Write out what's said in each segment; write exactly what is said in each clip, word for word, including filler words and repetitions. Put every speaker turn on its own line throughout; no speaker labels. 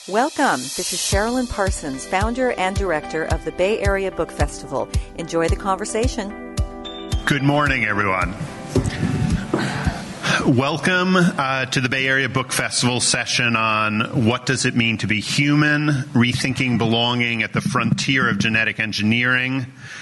Welcome. This is Sherilyn Parsons, founder and director of the Bay Area Book Festival. Enjoy the conversation.
Good morning, everyone. Welcome uh, to the Bay Area Book Festival session on what does it mean to be human, rethinking belonging at the frontier of genetic engineering.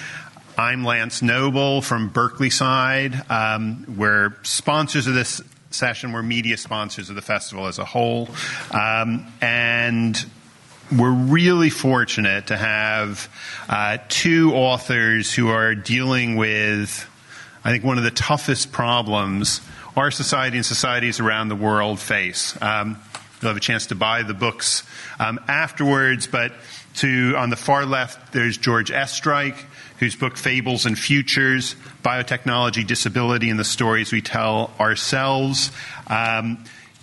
I'm Lance Noble from Berkeley Side. Um, we're sponsors of this session. We're media sponsors of the festival as a whole. Um, and we're really fortunate to have uh, two authors who are dealing with, I think, one of the toughest problems our society and societies around the world face. Um, you'll have a chance to buy the books um, afterwards, but to on the far left, there's George Estreich, whose book Fables and Futures, Biotechnology, Disability, and the Stories We Tell Ourselves, um,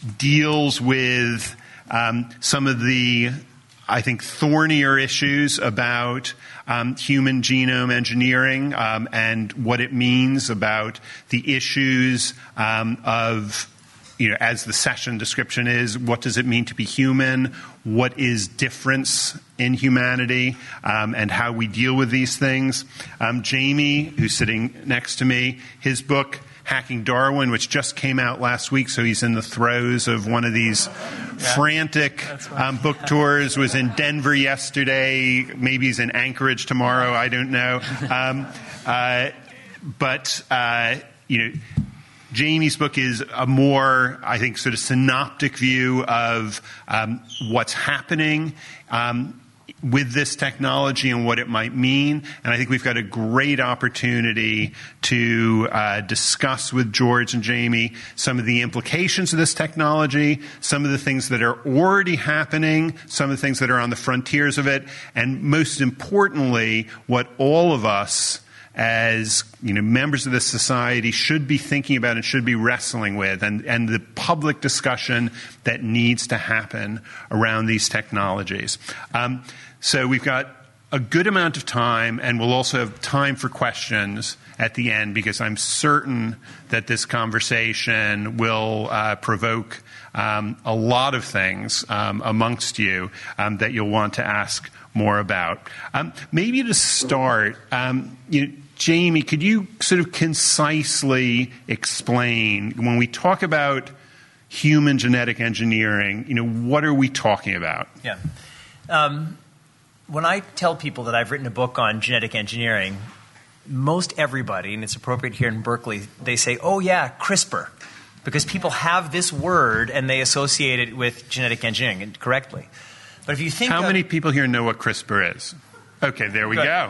deals with um, some of the, I think, thornier issues about um, human genome engineering um, and what it means about the issues um, of, you know, as the session description is, what does it mean to be human? What is difference in humanity, um, and how we deal with these things? Um, Jamie, who's sitting next to me, his book, Hacking Darwin, which just came out last week, so he's in the throes of one of these yeah, frantic um, book tours, was in Denver yesterday, maybe he's in Anchorage tomorrow, I don't know. Um, uh, but, uh, you know, Jamie's book is a more, I think, sort of synoptic view of um, what's happening um, with this technology and what it might mean. And I think we've got a great opportunity to uh, discuss with George and Jamie some of the implications of this technology, some of the things that are already happening, some of the things that are on the frontiers of it, and most importantly, what all of us as, you know, members of this society should be thinking about and should be wrestling with, and, and the public discussion that needs to happen around these technologies. Um, so we've got a good amount of time, and we'll also have time for questions at the end, because I'm certain that this conversation will uh, provoke um, a lot of things um, amongst you um, that you'll want to ask more about. Um, maybe to start, um, you know, Jamie, could you sort of concisely explain, when we talk about human genetic engineering, you know, what are we talking about?
Yeah. Um, when I tell people that I've written a book on genetic engineering, most everybody, and it's appropriate here in Berkeley, they say, oh yeah, CRISPR, because people have this word and they associate it with genetic engineering correctly. But if you think
How
of,
many people here know what CRISPR is? Okay, there we
Good.
go.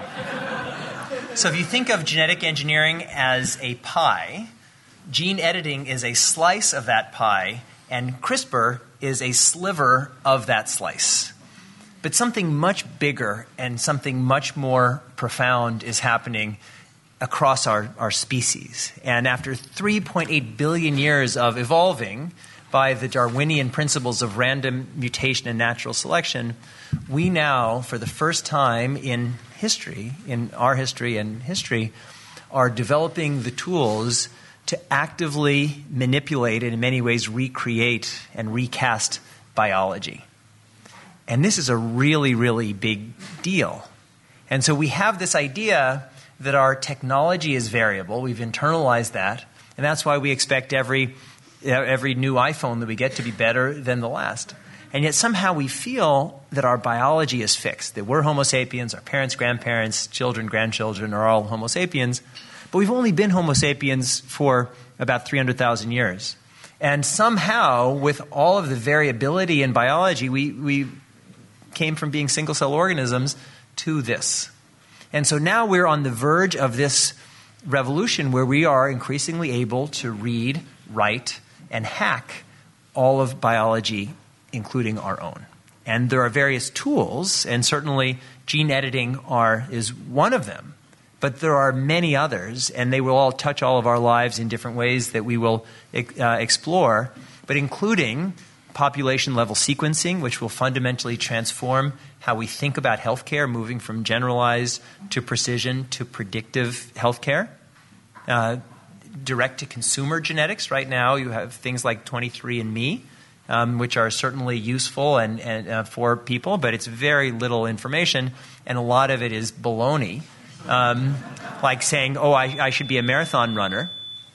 So if you think of genetic engineering as a pie, gene editing is a slice of that pie, and CRISPR is a sliver of that slice. But something much bigger and something much more profound is happening across our, our species. And after three point eight billion years of evolving by the Darwinian principles of random mutation and natural selection, we now, for the first time in history, in our history and history, are developing the tools to actively manipulate and in many ways recreate and recast biology. And this is a really, really big deal. And so we have this idea that our technology is variable. We've internalized that. And that's why we expect every every new iPhone that we get to be better than the last. And yet somehow we feel that our biology is fixed, that we're Homo sapiens, our parents, grandparents, children, grandchildren are all Homo sapiens. But we've only been Homo sapiens for about three hundred thousand years. And somehow, with all of the variability in biology, we, we came from being single-cell organisms to this. And so now we're on the verge of this revolution where we are increasingly able to read, write, and hack all of biology, including our own. And there are various tools, and certainly gene editing are, is one of them. But there are many others, and they will all touch all of our lives in different ways that we will uh, explore, but including population-level sequencing, which will fundamentally transform how we think about healthcare, moving from generalized to precision to predictive healthcare. Uh, direct-to-consumer genetics. Right now, you have things like twenty-three and me um, which are certainly useful and, and uh, for people, but it's very little information, and a lot of it is baloney. Um, like saying, oh, I, I should be a marathon runner.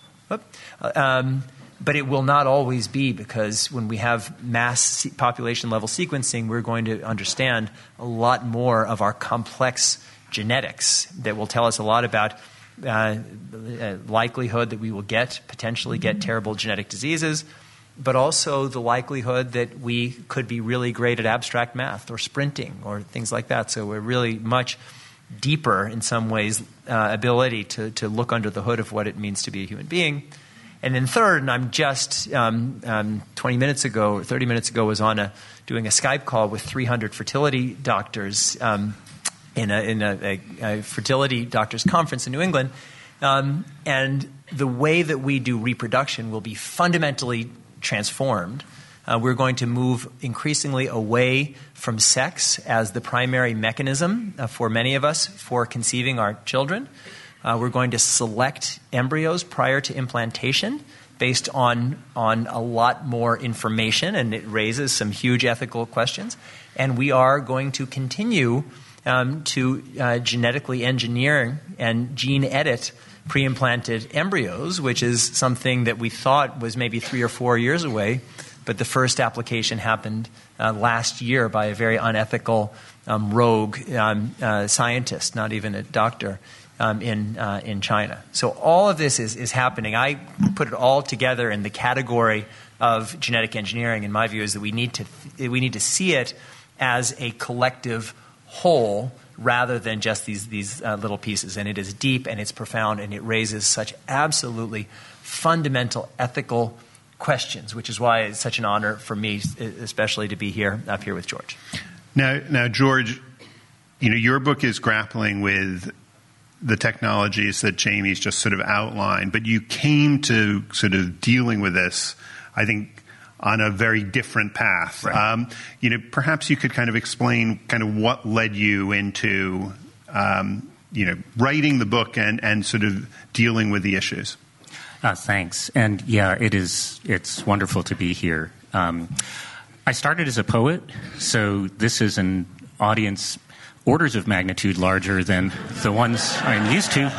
Um, but it will not always be, because when we have mass population level sequencing, we're going to understand a lot more of our complex genetics that will tell us a lot about uh, the likelihood that we will get, potentially get terrible genetic diseases, but also the likelihood that we could be really great at abstract math or sprinting or things like that. So we're really much deeper, in some ways, uh, ability to, to look under the hood of what it means to be a human being. And then third, and I'm just um, um, twenty minutes ago or thirty minutes ago was on a doing a Skype call with three hundred fertility doctors um, in, a, in a, a, a fertility doctors conference in New England. Um, and the way that we do reproduction will be fundamentally transformed. Uh, we're going to move increasingly away from sex as the primary mechanism uh, for many of us for conceiving our children. Uh, we're going to select embryos prior to implantation based on, on a lot more information, and it raises some huge ethical questions. And we are going to continue um, to uh, genetically engineer and gene edit pre-implanted embryos, which is something that we thought was maybe three or four years away. But the first application happened uh, last year by a very unethical um, rogue um, uh, scientist, not even a doctor, um, in uh, in China. So all of this is, is happening. I put it all together in the category of genetic engineering, and my view is that we need to th- we need to see it as a collective whole rather than just these, these uh, little pieces. And it is deep and it's profound, and it raises such absolutely fundamental ethical questions, which is why it's such an honor for me, especially to be here up here with George.
Now, now, George, you know, your book is grappling with the technologies that Jamie's just sort of outlined, but you came to sort of dealing with this, I think, on a very different path.
Right.
Um, you know, perhaps you could kind of explain kind of what led you into, um, you know, writing the book and, and sort of dealing with the issues.
Uh, thanks. And yeah, it is, it's wonderful to be here. Um, I started as a poet, so this is an audience orders of magnitude larger than the ones I'm used to.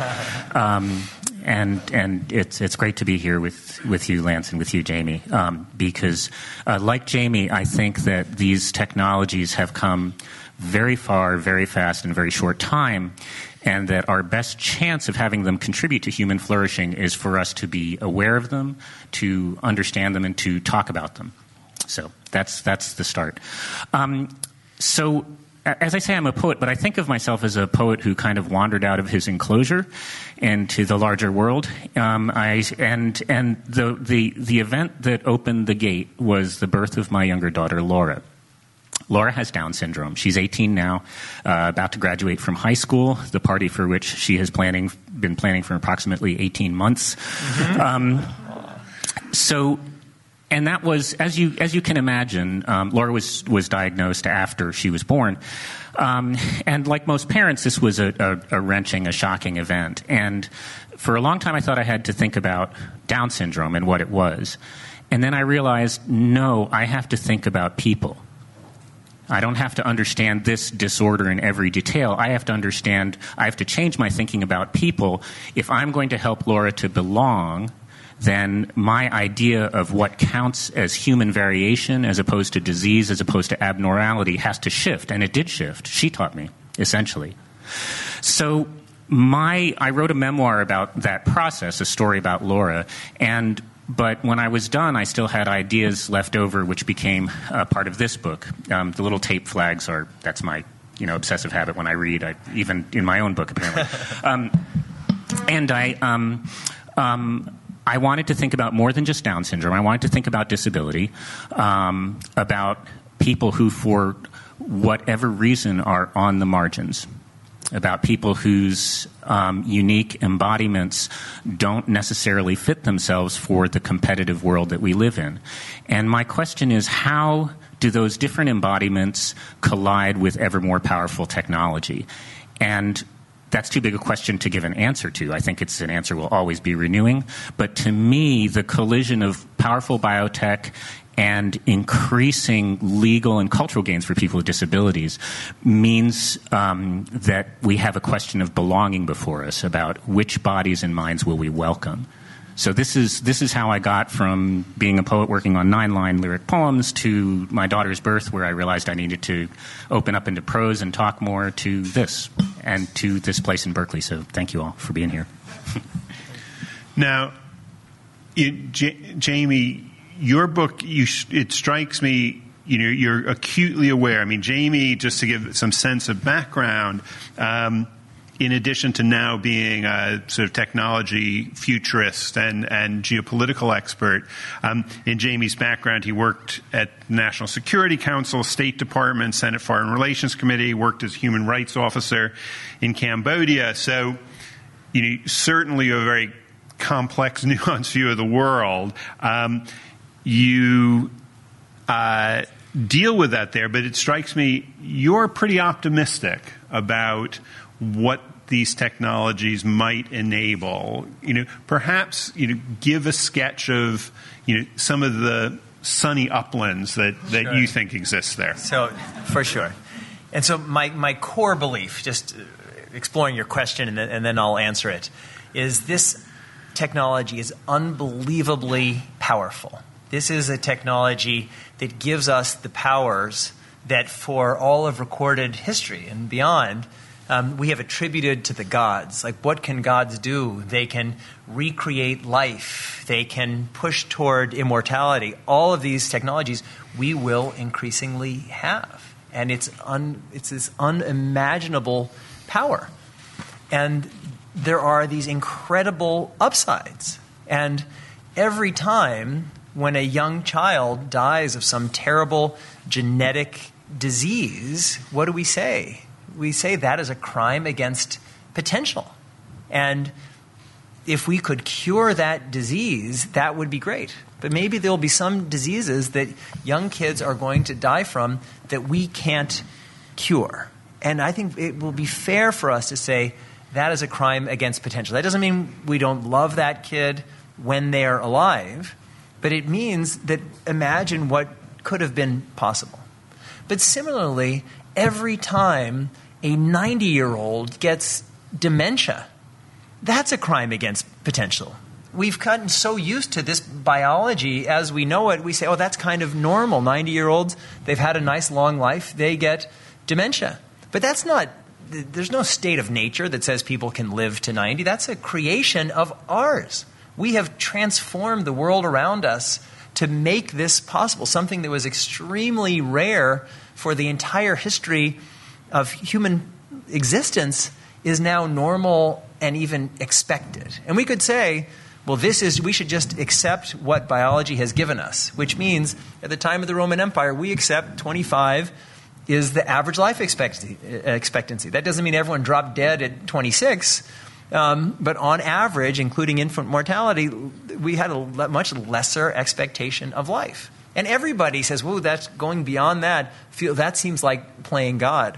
Um, and and it's it's great to be here with, with you, Lance, and with you, Jamie, um, because uh, like Jamie, I think that these technologies have come very far, very fast, in a very short time, and that our best chance of having them contribute to human flourishing is for us to be aware of them, to understand them, and to talk about them. So that's that's the start. Um, so, as I say, I'm a poet, but I think of myself as a poet who kind of wandered out of his enclosure into the larger world. Um, I and and the the the event that opened the gate was the birth of my younger daughter, Laura. Laura has Down syndrome. She's eighteen now, uh, about to graduate from high school, the party for which she has planning been planning for approximately eighteen months. Mm-hmm. Um, so, and that was, as you as you can imagine, um, Laura was was diagnosed after she was born, um, and like most parents, this was a, a, a wrenching, a shocking event. And for a long time, I thought I had to think about Down syndrome and what it was, and then I realized, no, I have to think about people. I don't have to understand this disorder in every detail. I have to understand, I have to change my thinking about people. If I'm going to help Laura to belong, then my idea of what counts as human variation as opposed to disease, as opposed to abnormality, has to shift. And it did shift. She taught me, essentially. So my, I wrote a memoir about that process, a story about Laura, and But when I was done, I still had ideas left over, which became uh, part of this book. Um, the little tape flags are, that's my, you know, obsessive habit when I read, I, even in my own book, apparently. um, and I, um, um, I wanted to think about more than just Down syndrome. I wanted to think about disability, um, about people who, for whatever reason, are on the margins, about people whose um, unique embodiments don't necessarily fit themselves for the competitive world that we live in. And my question is, how do those different embodiments collide with ever more powerful technology? And that's too big a question to give an answer to. I think it's an answer we'll always be renewing. But to me, the collision of powerful biotech and increasing legal and cultural gains for people with disabilities means um, that we have a question of belonging before us about which bodies and minds will we welcome. So this is this is how I got from being a poet working on nine-line lyric poems to my daughter's birth, where I realized I needed to open up into prose and talk more, to this, and to this place in Berkeley. So thank you all for being here.
Now, it, J- Jamie, your book, you sh- it strikes me, you know, you're acutely aware. I mean, Jamie, just to give some sense of background, um, in addition to now being a sort of technology futurist and, and geopolitical expert, um, in Jamie's background, he worked at the National Security Council, State Department, Senate Foreign Relations Committee, worked as human rights officer in Cambodia. So, you know, certainly a very complex, nuanced view of the world. Um, you uh, deal with that there, but it strikes me you're pretty optimistic about what these technologies might enable. You know, perhaps, you know, give a sketch of, you know, some of the sunny uplands that, that sure. you think exist there.
So, for sure. And so my, my core belief, just exploring your question and then, and then I'll answer it, is this technology is unbelievably powerful. This is a technology that gives us the powers that for all of recorded history and beyond, Um, we have attributed to the gods. Like, what can gods do? They can recreate life. They can push toward immortality. All of these technologies we will increasingly have. And it's un, it's this unimaginable power. And there are these incredible upsides. And every time when a young child dies of some terrible genetic disease, what do we say? We say that is a crime against potential. And if we could cure that disease, that would be great. But maybe there will be some diseases that young kids are going to die from that we can't cure. And I think it will be fair for us to say that is a crime against potential. That doesn't mean we don't love that kid when they're alive, but it means that imagine what could have been possible. But similarly, every time a ninety-year-old gets dementia, that's a crime against potential. We've gotten so used to this biology as we know it, we say, oh, that's kind of normal. ninety-year-olds, they've had a nice long life, they get dementia. But that's not, there's no state of nature that says people can live to ninety. That's a creation of ours. We have transformed the world around us to make this possible, something that was extremely rare for the entire history of human existence is now normal and even expected. And we could say, well, this is, we should just accept what biology has given us, which means at the time of the Roman Empire, we accept twenty-five is the average life expectancy. expectancy. That doesn't mean everyone dropped dead at twenty-six, um, but on average, including infant mortality, we had a much lesser expectation of life. And everybody says, whoa, that's going beyond that. Feel, that seems like playing God,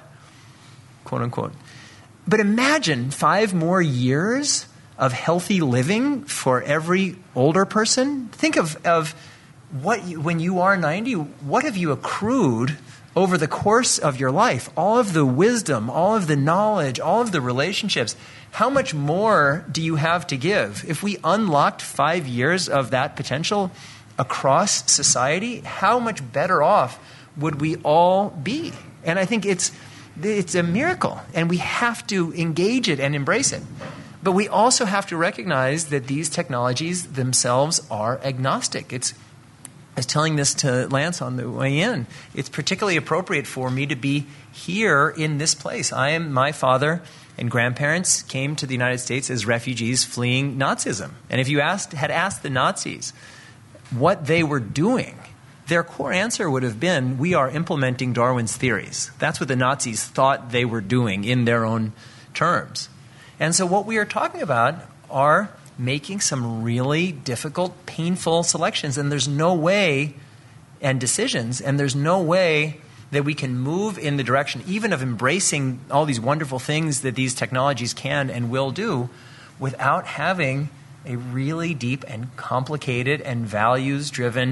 quote unquote. But imagine five more years of healthy living for every older person. Think of, of what you, when you are ninety, what have you accrued over the course of your life? All of the wisdom, all of the knowledge, all of the relationships. How much more do you have to give? If we unlocked five years of that potential across society, how much better off would we all be? And I think it's it's a miracle, and we have to engage it and embrace it. But we also have to recognize that these technologies themselves are agnostic. It's, I was telling this to Lance on the way in, it's particularly appropriate for me to be here in this place. I am, my father and grandparents came to the United States as refugees fleeing Nazism. And if you asked, had asked the Nazis what they were doing, their core answer would have been, we are implementing Darwin's theories. That's what the Nazis thought they were doing in their own terms. And so what we are talking about are making some really difficult, painful selections. And there's no way, and decisions, and there's no way that we can move in the direction, even of embracing all these wonderful things that these technologies can and will do, without having a really deep and complicated and values-driven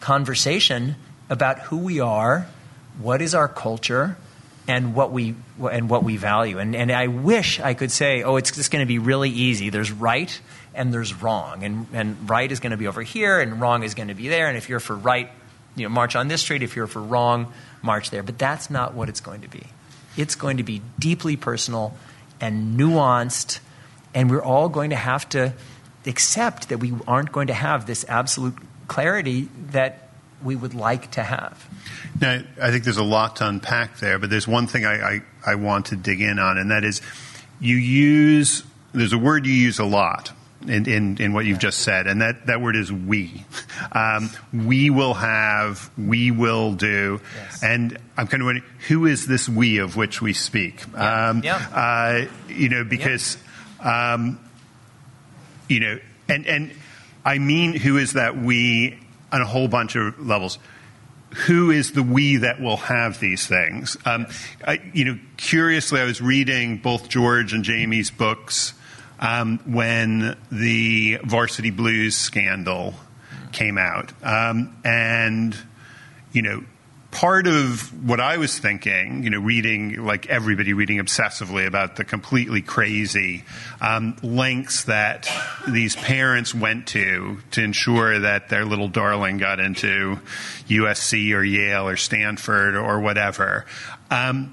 conversation about who we are, what is our culture, and what we and what we value. And and I wish I could say, oh, it's just going to be really easy. There's right and there's wrong, and and right is going to be over here, and wrong is going to be there. And if you're for right, you know, march on this street. If you're for wrong, march there. But that's not what it's going to be. It's going to be deeply personal and nuanced, and we're all going to have to accept that we aren't going to have this absolute clarity that we would like to have.
Now, I think there's a lot to unpack there, but there's one thing I, I, I want to dig in on, and that is you use, there's a word you use a lot in, in, in what you've just said, and that, that word is we. Um, we will have, we will do, yes. And I'm kind of wondering, who is this we of which we speak?
Yeah.
Um,
yeah.
Uh, you know, because, yeah. um, you know, and, and I mean who is that we on a whole bunch of levels. Who is the we that will have these things? Um, I, you know, curiously, I was reading both George and Jamie's books um, when the Varsity Blues scandal came out. Um, and, you know, part of what I was thinking, you know, reading, like everybody reading obsessively about the completely crazy um, lengths that these parents went to to ensure that their little darling got into U S C or Yale or Stanford or whatever. Um,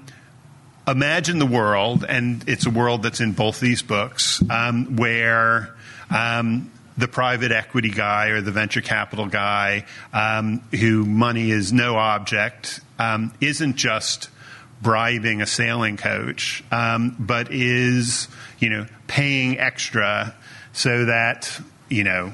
imagine the world, and it's a world that's in both these books, um, where um, the private equity guy or the venture capital guy, um, who money is no object, um, isn't just bribing a sailing coach, um, but is, you know, paying extra so that, you know,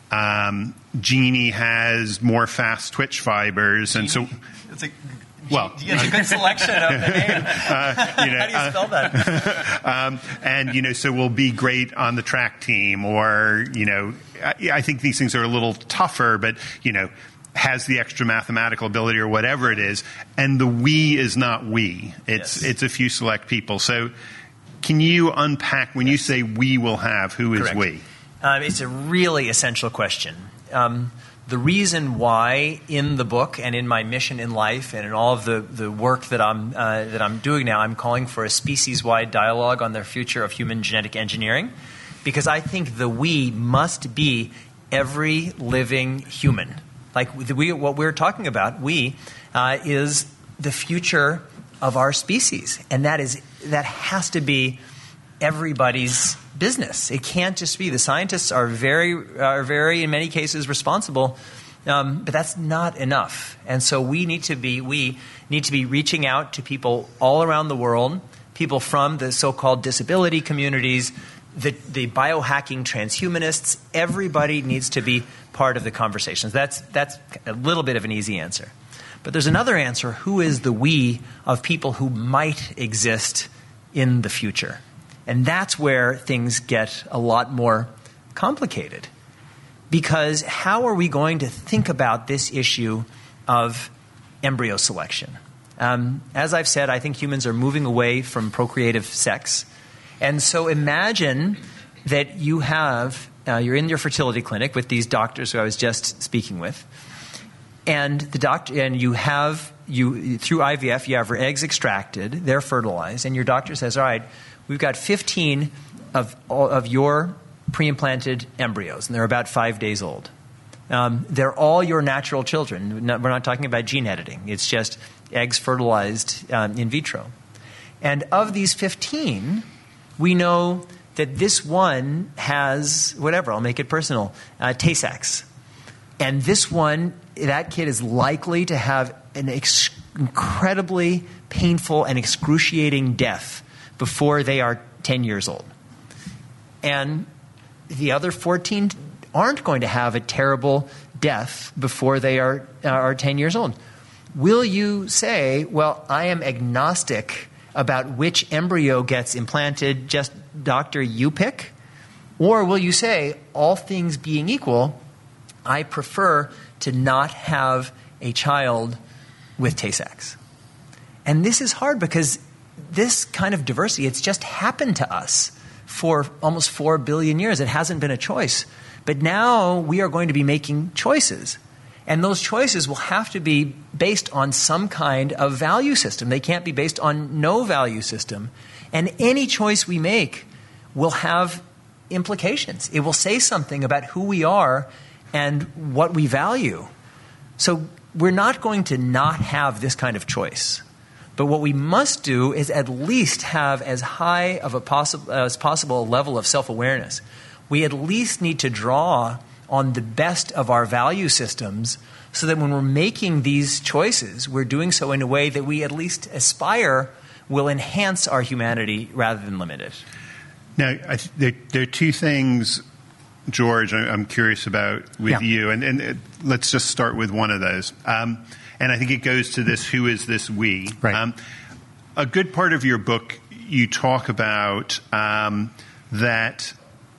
um, Jeannie has more fast twitch fibers, and so.
It's a,
well,
it's a good selection of the name. Uh, you know, How do you spell that?
um, and, you know, so we'll be great on the track team, or, you know, I, I think these things are a little tougher, but, you know, has the extra mathematical ability or whatever it is. And the we is not we. It's, yes. It's a few select people. So can you unpack, when yes. you say we will have, who is
Correct.
we?
Um, it's a really essential question. Um, The reason why in the book and in my mission in life and in all of the, the work that I'm, uh, that I'm doing now, I'm calling for a species-wide dialogue on the future of human genetic engineering, because I think the we must be every living human. Like the we, what we're talking about, we, uh, is the future of our species. And that is that has to be everybody's business. It can't just be. The scientists are very, are very in many cases responsible, um, but that's not enough. And so we need to be, we need to be reaching out to people all around the world, people from the so-called disability communities, the, the biohacking transhumanists. Everybody needs to be part of the conversations. That's that's a little bit of an easy answer. But there's another answer. Who is the we of people who might exist in the future? And that's where things get a lot more complicated. Because how are we going to think about this issue of embryo selection? Um, as I've said, I think humans are moving away from procreative sex. And so imagine that you have, uh, you're in your fertility clinic with these doctors who I was just speaking with. And the doctor, and you have, you through I V F, you have your eggs extracted, they're fertilized, and your doctor says, all right, we've got fifteen of, of your pre-implanted embryos, and they're about five days old. Um, they're all your natural children. We're not talking about gene editing. It's just eggs fertilized um, in vitro. And of these fifteen, we know that this one has, whatever, I'll make it personal, uh, Tay-Sachs. And this one, that kid is likely to have an ex- incredibly painful and excruciating death before they are ten years old. And the other fourteen aren't going to have a terrible death before they are, are ten years old. Will you say, well, I am agnostic about which embryo gets implanted, just doctor, you pick? Or will you say, all things being equal, I prefer to not have a child with Tay-Sachs? And this is hard because this kind of diversity, it's just happened to us for almost four billion years. It hasn't been a choice. But now we are going to be making choices. And those choices will have to be based on some kind of value system. They can't be based on no value system. And any choice we make will have implications. It will say something about who we are and what we value. So we're not going to not have this kind of choice. But what we must do is at least have as high of a possi- as possible level of self-awareness. We at least need to draw on the best of our value systems so that when we're making these choices, we're doing so in a way that we at least aspire will enhance our humanity rather than limit it.
Now, I th- there, there are two things, George, I- I'm curious about with
Yeah.
you, and, and uh, let's just start with one of those. Um, and I think it goes to this, who is this we?
Right.
Um, a good part of your book, you talk about um, that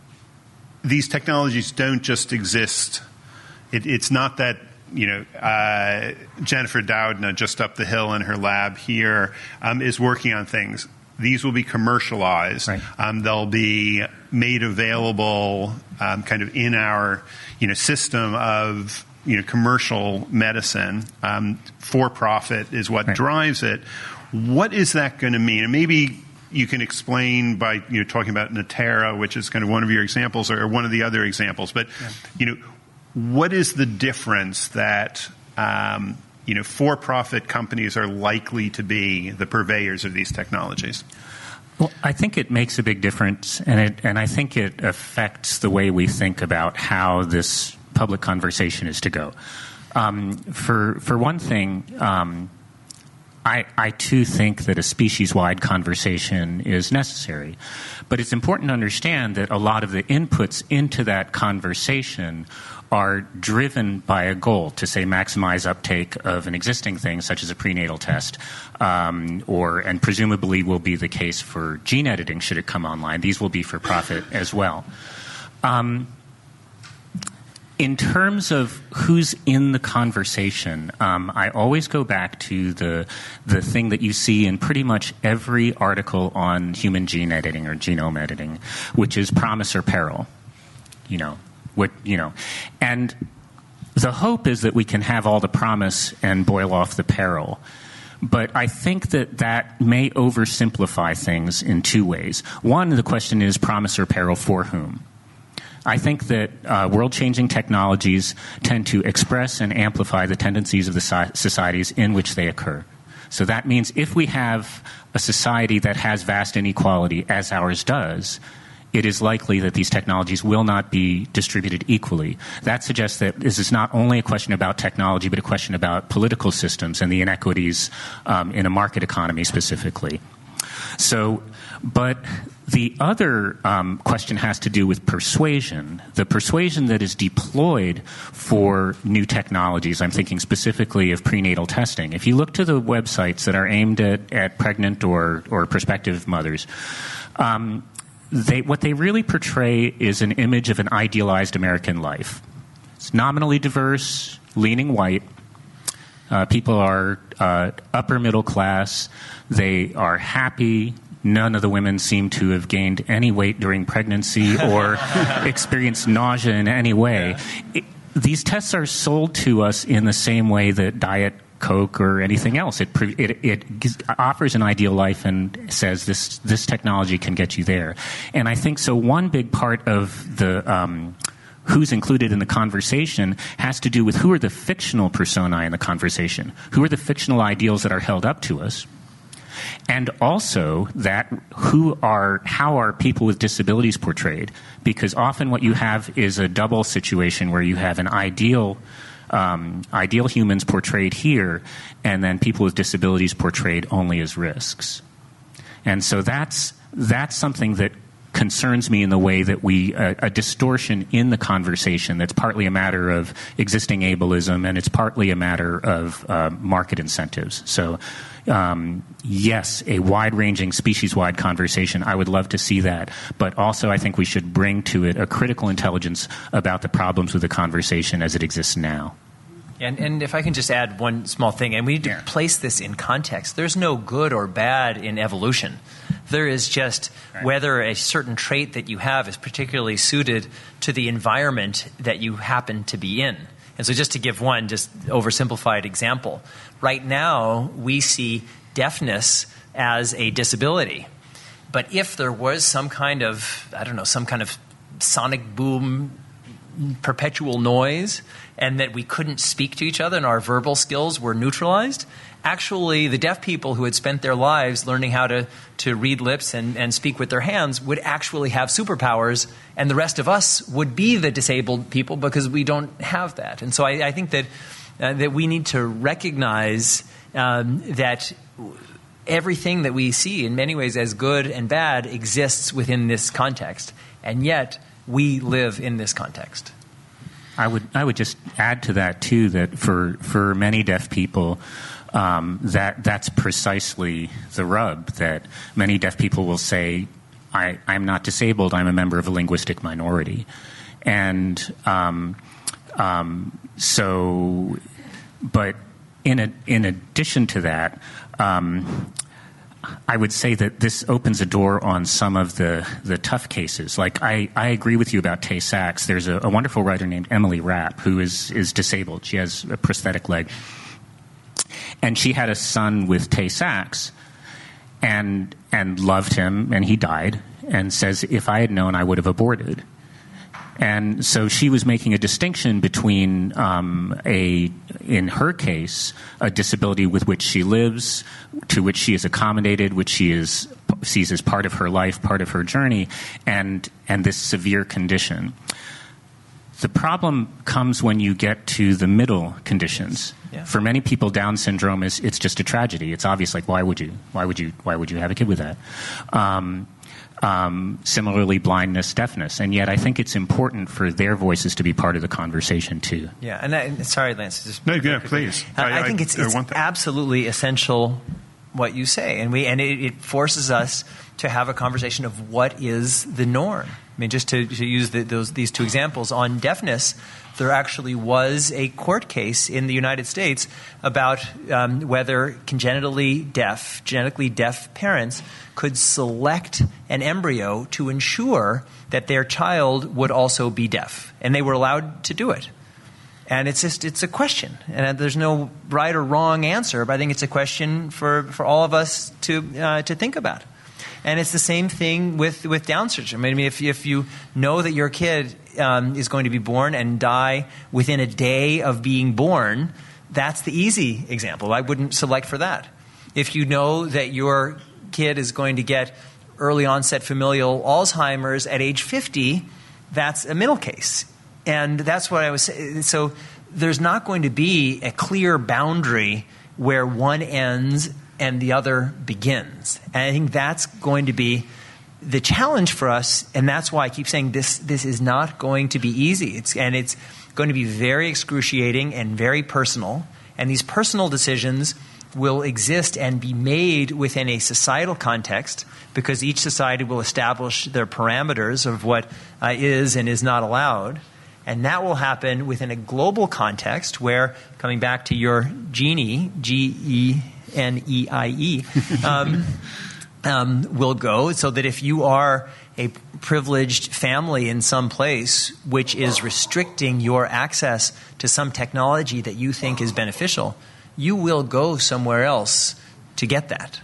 these technologies don't just exist. It, it's not that, you know, uh, Jennifer Doudna just up the hill in her lab here um, is working on things. These will be commercialized.
Right.
Um, they'll be made available um, kind of in our, you know, system of, you know, commercial medicine. Um, for-profit is what
right.
drives it. What is that going to mean? And maybe you can explain by, you know, talking about Natera, which is kind of one of your examples, or one of the other examples. But, yeah. you know, what is the difference that, um, you know, for-profit companies are likely to be the purveyors of these technologies?
Well, I think it makes a big difference, and it, and I think it affects the way we think about how this public conversation is to go. Um, for for one thing, um, I, I too think that a species-wide conversation is necessary. But it's important to understand that a lot of the inputs into that conversation are driven by a goal to, say, maximize uptake of an existing thing, such as a prenatal test, um, or and presumably will be the case for gene editing should it come online. These will be for profit as well. Um, In terms of who's in the conversation, um, I always go back to the the thing that you see in pretty much every article on human gene editing or genome editing, which is promise or peril. You know, what you know, and the hope is that we can have all the promise and boil off the peril. But I think that that may oversimplify things in two ways. One, the question is promise or peril for whom? I think that uh, world-changing technologies tend to express and amplify the tendencies of the so- societies in which they occur. So that means if we have a society that has vast inequality, as ours does, it is likely that these technologies will not be distributed equally. That suggests that this is not only a question about technology, but a question about political systems and the inequities um, in a market economy specifically. So, but the other um, question has to do with persuasion, the persuasion that is deployed for new technologies. I'm thinking specifically of prenatal testing. If you look to the websites that are aimed at, at pregnant or, or prospective mothers, um, they, what they really portray is an image of an idealized American life. It's nominally diverse, leaning white. Uh, people are uh, upper middle class. They are happy. None of the women seem to have gained any weight during pregnancy or experienced nausea in any way. It, these tests are sold to us in the same way that Diet Coke or anything else. It, it, it offers an ideal life and says this, this technology can get you there. And I think so one big part of the um, who's included in the conversation has to do with who are the fictional personae in the conversation, who are the fictional ideals that are held up to us, and also that who are how are people with disabilities portrayed, because often what you have is a double situation where you have an ideal um, ideal humans portrayed here, and then people with disabilities portrayed only as risks. And so that's that's something that concerns me in the way that we uh, a distortion in the conversation that's partly a matter of existing ableism and it's partly a matter of uh, market incentives. So um, yes, a wide-ranging species-wide conversation, I would love to see that, but also I think we should bring to it a critical intelligence about the problems with the conversation as it exists now.
And, and if I can just add one small thing, and we need to yeah. place this in context. There's no good or bad in evolution. There is just right. whether a certain trait that you have is particularly suited to the environment that you happen to be in. And so just to give one just oversimplified example, right now we see deafness as a disability. But if there was some kind of, I don't know, some kind of sonic boom, perpetual noise, and that we couldn't speak to each other and our verbal skills were neutralized, actually the deaf people who had spent their lives learning how to, to read lips and, and speak with their hands would actually have superpowers, and the rest of us would be the disabled people because we don't have that. And so I, I think that, uh, that we need to recognize um, that everything that we see in many ways as good and bad exists within this context, and yet we live in this context.
I would I would just add to that too that for for many deaf people, um, that that's precisely the rub. That many deaf people will say, I, I'm not disabled, I'm a member of a linguistic minority. And um, um, so, but in a, in addition to that, um, I would say that this opens a door on some of the, the tough cases. Like, I, I agree with you about Tay-Sachs. There's a, a wonderful writer named Emily Rapp who is, is disabled. She has a prosthetic leg. And she had a son with Tay-Sachs and, and loved him, and he died, and says, if I had known, I would have aborted. And so she was making a distinction between um, a, in her case, a disability with which she lives, to which she is accommodated, which she is sees as part of her life, part of her journey, and and this severe condition. The problem comes when you get to the middle conditions. Yeah. For many people, Down syndrome is it's just a tragedy. It's obvious. Like, why would you? Why would you? Why would you have a kid with that? Um, Um, similarly, blindness, deafness, and yet I think it's important for their voices to be part of the conversation too.
Yeah, and I, sorry, Lance. Just
no, yeah, please.
Uh, I, I think it's, it's absolutely essential what you say, and we and it, it forces us to have a conversation of what is the norm. I mean, just to, to use the, those these two examples on deafness, there actually was a court case in the United States about um, whether congenitally deaf, genetically deaf parents could select an embryo to ensure that their child would also be deaf, and they were allowed to do it. And it's just it's a question, and there's no right or wrong answer, but I think it's a question for, for all of us to uh, to think about. And it's the same thing with, with Down syndrome. I mean, if, if you know that your kid um, is going to be born and die within a day of being born, that's the easy example. I wouldn't select for that. If you know that your kid is going to get early onset familial Alzheimer's at age fifty, that's a middle case. And that's what I was saying. So there's not going to be a clear boundary where one ends and the other begins. And I think that's going to be the challenge for us, and that's why I keep saying this this is not going to be easy. It's, and it's going to be very excruciating and very personal, and these personal decisions will exist and be made within a societal context because each society will establish their parameters of what uh, is and is not allowed. And that will happen within a global context where, coming back to your genie, G E N E I E, um, um, will go, so that if you are a privileged family in some place which is restricting your access to some technology that you think is beneficial, you will go somewhere else to get that.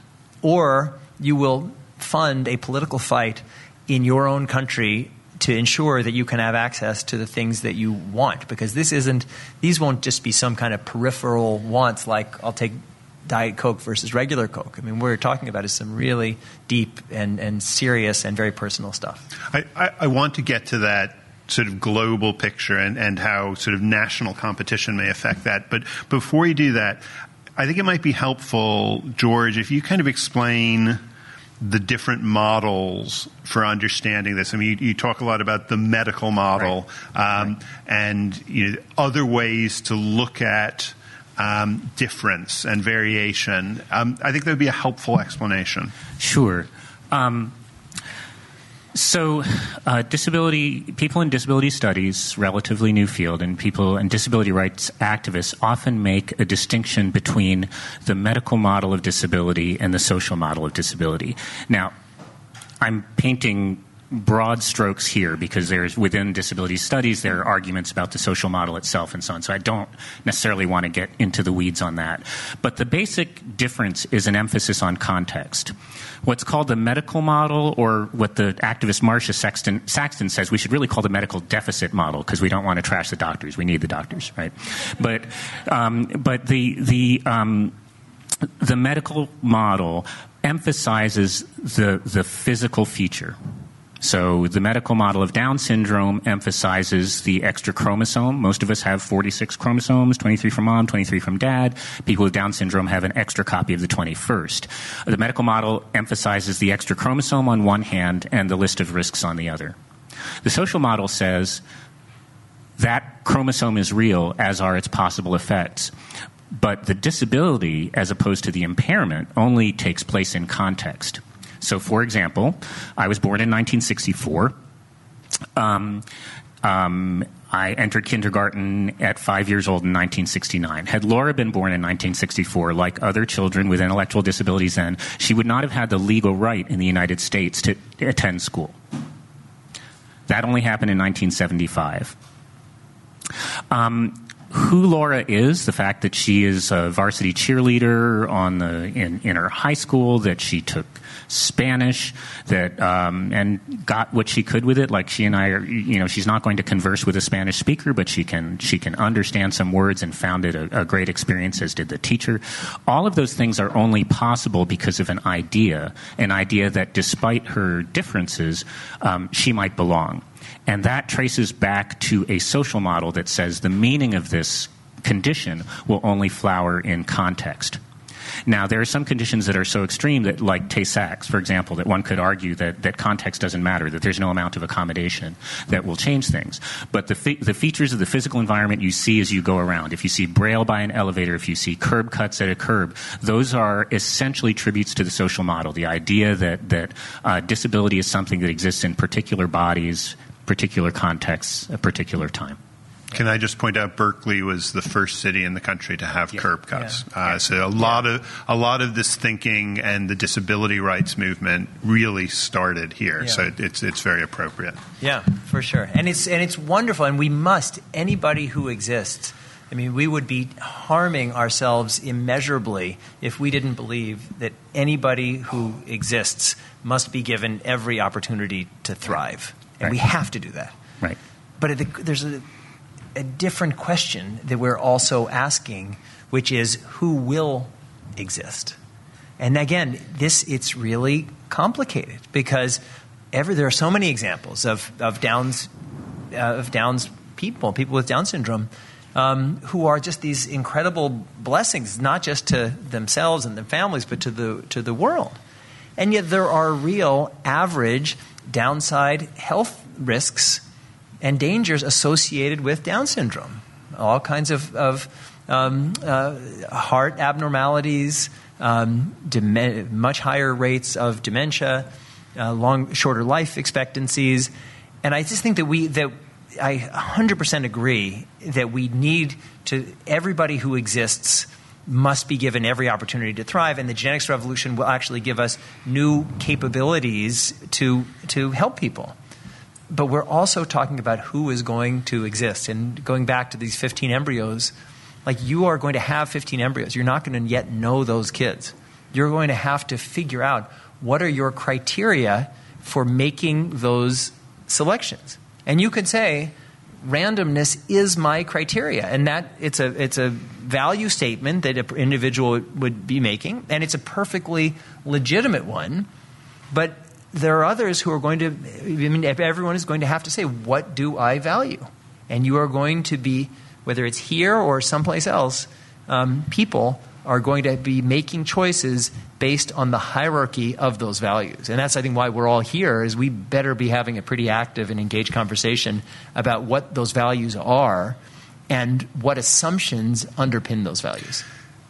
Or you will fund a political fight in your own country to ensure that you can have access to the things that you want. Because this isn't, these won't just be some kind of peripheral wants like I'll take Diet Coke versus regular Coke. I mean, what we're talking about is some really deep and, and serious and very personal stuff.
I, I, I want to get to that sort of global picture and, and how sort of national competition may affect that. But before you do that, I think it might be helpful, George, if you kind of explain the different models for understanding this. I mean, you, you talk a lot about the medical model, right. Um, right. and you know, other ways to look at um, difference and variation. Um, I think that would be a helpful explanation.
Sure. Um, so, uh, disability people in disability studies, relatively new field, and people and disability rights activists often make a distinction between the medical model of disability and the social model of disability. Now, I'm painting broad strokes here because there's within disability studies there are arguments about the social model itself and so on. So I don't necessarily want to get into the weeds on that. But the basic difference is an emphasis on context. What's called the medical model, or what the activist Marcia Saxton, Saxton says, we should really call the medical deficit model because we don't want to trash the doctors. We need the doctors, right? But um, but the the um, the medical model emphasizes the the physical feature. So the medical model of Down syndrome emphasizes the extra chromosome. Most of us have forty-six chromosomes, twenty-three from mom, twenty-three from dad. People with Down syndrome have an extra copy of the twenty-first. The medical model emphasizes the extra chromosome on one hand and the list of risks on the other. The social model says that chromosome is real, as are its possible effects. But the disability, as opposed to the impairment, only takes place in context. So, for example, I was born in nineteen sixty-four. Um, um, I entered kindergarten at five years old in nineteen sixty-nine. Had Laura been born in nineteen sixty-four, like other children with intellectual disabilities then, she would not have had the legal right in the United States to attend school. That only happened in nineteen seventy-five. Um, Who Laura is, the fact that she is a varsity cheerleader on the in, in her high school, that she took Spanish, that um, and got what she could with it. Like she and I are, you know, she's not going to converse with a Spanish speaker, but she can she can understand some words and found it a, a great experience, as did the teacher. All of those things are only possible because of an idea, an idea that despite her differences, um, she might belong. And that traces back to a social model that says the meaning of this condition will only flower in context. Now, there are some conditions that are so extreme that, like Tay-Sachs, for example, that one could argue that, that context doesn't matter, that there's no amount of accommodation that will change things. But the, fe- the features of the physical environment you see as you go around, if you see braille by an elevator, if you see curb cuts at a curb, those are essentially tributes to the social model, the idea that, that uh, disability is something that exists in particular bodies, particular contexts, a particular time.
Can I just point out Berkeley was the first city in the country to have yeah. curb cuts. Yeah. Uh, yeah. So a lot yeah. of a lot of this thinking and the disability rights movement really started here. Yeah. So it's it's very appropriate.
Yeah, for sure. And it's and it's wonderful. And we must, anybody who exists, I mean, we would be harming ourselves immeasurably if we didn't believe that anybody who exists must be given every opportunity to thrive. And right. we have to do that.
Right.
But there's a a different question that we're also asking, which is who will exist? And again, this it's really complicated because every, there are so many examples of of Downs uh, of Downs people, people with Down syndrome, um, who are just these incredible blessings, not just to themselves and their families, but to the to the world. And yet, there are real average downside health risks and dangers associated with Down syndrome. All kinds of, of um, uh, heart abnormalities, um, dem- much higher rates of dementia, uh, long, shorter life expectancies. And I just think that we, that I one hundred percent agree that we need to, everybody who exists must be given every opportunity to thrive, and the genetics revolution will actually give us new capabilities to to help people. But we're also talking about who is going to exist. And going back to these fifteen embryos, like you are going to have fifteen embryos. You're not going to yet know those kids. You're going to have to figure out what are your criteria for making those selections. And you could say, randomness is my criteria. And that it's a it's a value statement that an individual would be making. And it's a perfectly legitimate one. But there are others who are going to, I mean, everyone is going to have to say, what do I value? And you are going to be, whether it's here or someplace else, um, people are going to be making choices based on the hierarchy of those values. And that's, I think, why we're all here, is we better be having a pretty active and engaged conversation about what those values are and what assumptions underpin those values.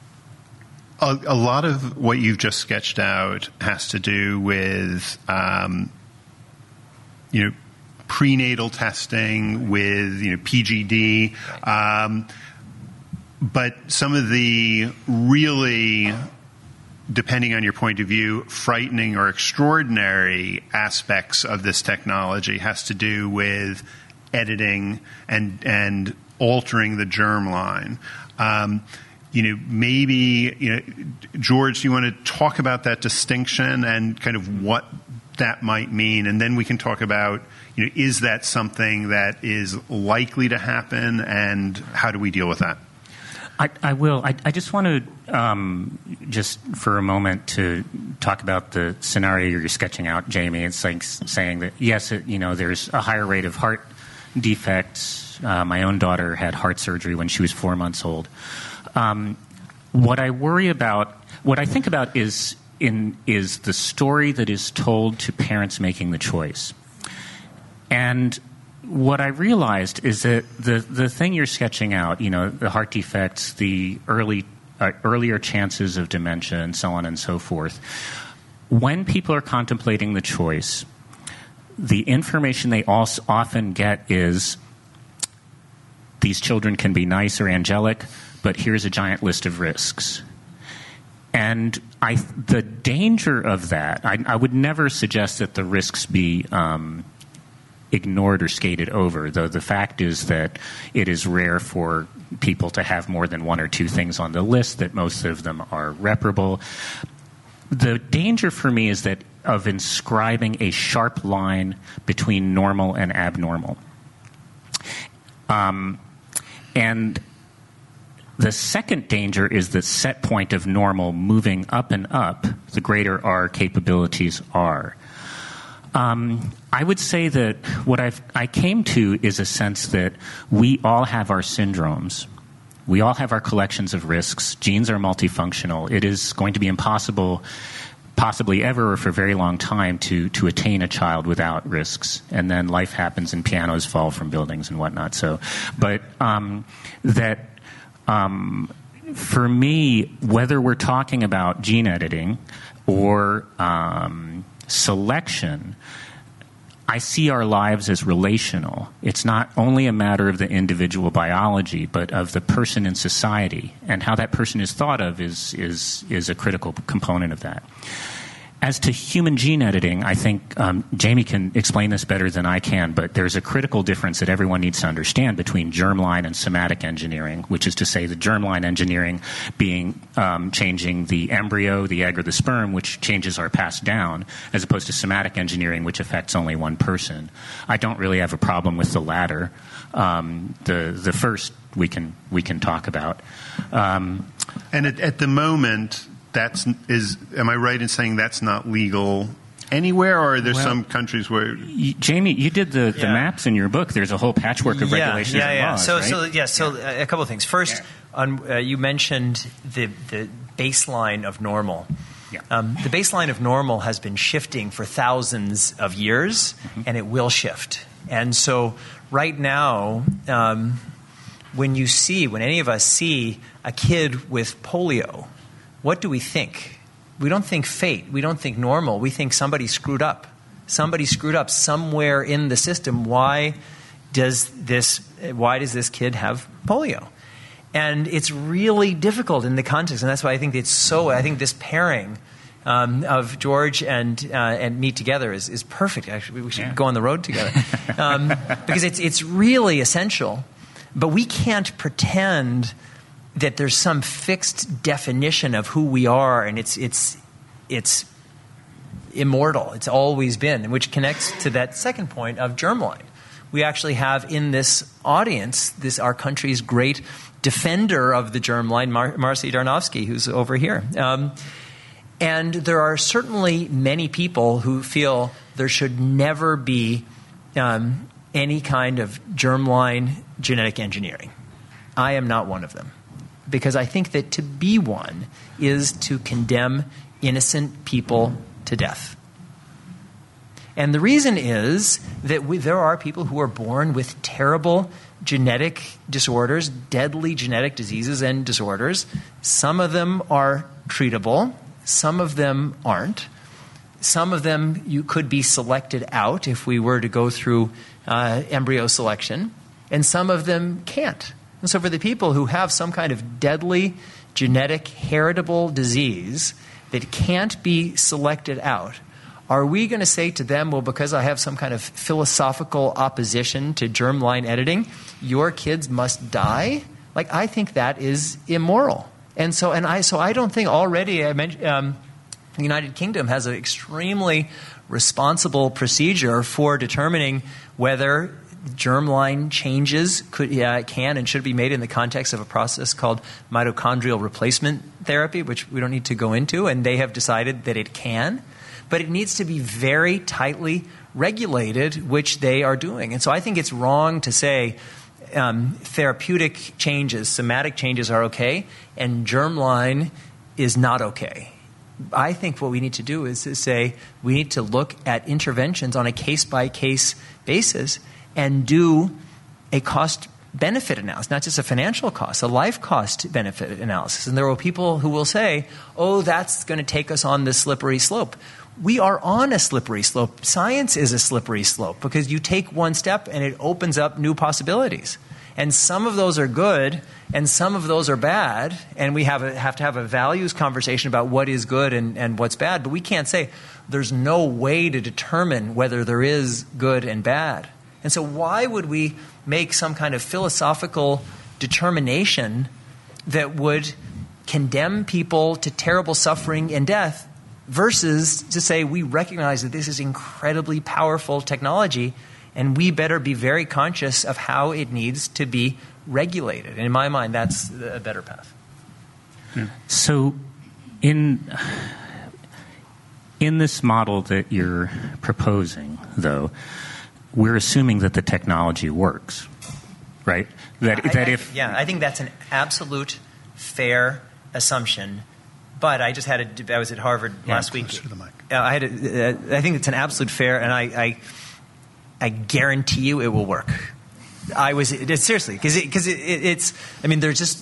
A, a lot of what you've just sketched out has to do with, um, you know, prenatal testing, with, you know, P G D, um, but some of the really depending on your point of view, frightening or extraordinary aspects of this technology has to do with editing and and altering the germline. Um, you know, maybe, you know, George, do you want to talk about that distinction and kind of what that might mean? And then we can talk about, you know, is that something that is likely to happen, and how do we deal with that?
I, I will. I, I just want to um, just for a moment to talk about the scenario you're sketching out, Jamie. It's like saying that, yes, it, you know, there's a higher rate of heart defects. Uh, my own daughter had heart surgery when she was four months old. Um, what I worry about, what I think about is in is the story that is told to parents making the choice. And what I realized is that the, the thing you're sketching out, you know, the heart defects, the early uh, earlier chances of dementia, and so on and so forth, when people are contemplating the choice, the information they also often get is these children can be nice or angelic, but here's a giant list of risks. And I, the danger of that, I, I would never suggest that the risks be um, ignored or skated over, though the fact is that it is rare for people to have more than one or two things on the list, that most of them are reparable. The danger for me is that of inscribing a sharp line between normal and abnormal. Um, and the second danger is the set point of normal moving up and up, the greater our capabilities are. Um, I would say that what I've, I came to is a sense that we all have our syndromes. We all have our collections of risks. Genes are multifunctional. It is going to be impossible, possibly ever or for a very long time, to, to attain a child without risks. And then life happens and pianos fall from buildings and whatnot. So, but um, that... Um, for me, whether we're talking about gene editing or um, selection, I see our lives as relational. It's not only a matter of the individual biology, but of the person in society, and how that person is thought of is is is a critical component of that. As to human gene editing, I think um, Jamie can explain this better than I can, but there's a critical difference that everyone needs to understand between germline and somatic engineering, which is to say the germline engineering being um, changing the embryo, the egg, or the sperm, which changes are passed down, as opposed to somatic engineering, which affects only one person. I don't really have a problem with the latter. Um, the the first we can we can talk about. Um,
and at, at the moment, That's is. Am I right in saying that's not legal anywhere, or are there well, some countries where?
You, Jamie, you did the, the yeah. maps in your book. There's a whole patchwork of
yeah,
regulations
yeah,
and
yeah.
laws.
So,
right?
so yeah. So
yeah.
a couple of things. First,
yeah.
on, uh, you mentioned the the baseline of normal.
Yeah.
Um, the baseline of normal has been shifting for thousands of years, mm-hmm. and it will shift. And so, right now, um, when you see, when any of us see a kid with polio, what do we think? We don't think fate. We don't think normal. We think somebody screwed up. Somebody screwed up somewhere in the system. Why does this, why does this kid have polio? And it's really difficult in the context. And that's why I think it's so, I think this pairing um, of George and uh, and me together is, is perfect. Actually, we should yeah. go on the road together. Um, because it's it's really essential. But we can't pretend that there's some fixed definition of who we are, and it's it's it's immortal. It's always been, which connects to that second point of germline. We actually have in this audience this our country's great defender of the germline, Mar- Marcy Darnowski, who's over here. Um, and there are certainly many people who feel there should never be um, any kind of germline genetic engineering. I am not one of them. Because I think that to be one is to condemn innocent people to death. And the reason is that we, there are people who are born with terrible genetic disorders, deadly genetic diseases and disorders. Some of them are treatable. Some of them aren't. Some of them you could be selected out if we were to go through uh, embryo selection. And some of them can't. And so for the people who have some kind of deadly genetic heritable disease,
that can't be selected out, are we going to say to them, well, because I have some kind of philosophical opposition to germline editing, your kids must die? Like, I think that is immoral. And so, and I, so I don't think already, I mentioned, um, the United Kingdom has an extremely responsible procedure for determining whether germline changes could, yeah, can and should be made in the context of a process called mitochondrial replacement therapy, which we don't need to go into, and they have decided that it can. But it needs to be very tightly regulated, which they are doing. And so I think it's wrong to say um, therapeutic changes, somatic changes are okay, and germline is not okay. I think what we need to do is to say we need to look at interventions on a case-by-case basis and do a cost-benefit analysis, not just a financial cost, a life cost-benefit analysis. And there are people who will say, oh, that's going to take us on this slippery slope. We are on a slippery slope. Science is a slippery slope because you take one step and it opens up new possibilities. And some of those are good and some of those are bad. And we have, a, have to have a values conversation about what is good and, and what's bad. But we can't say there's no way to determine whether there is good and bad. And so why would we make some kind of philosophical determination that would condemn people to terrible suffering and death versus to say we recognize that this is incredibly powerful technology and we better be very conscious of how it needs to be regulated. And in my mind, that's a better path.
Yeah. So in, in this model that you're proposing, though, we're assuming that the technology works, right? That,
I,
that
I,
if
yeah, I think that's an absolute fair assumption. But I just had a, I was at Harvard
yeah,
last week.
To the mic.
Uh, I had a, uh, I think it's an absolute fair, and I, I, I guarantee you it will work. I was it, seriously because because it, it, it's. I mean, there's just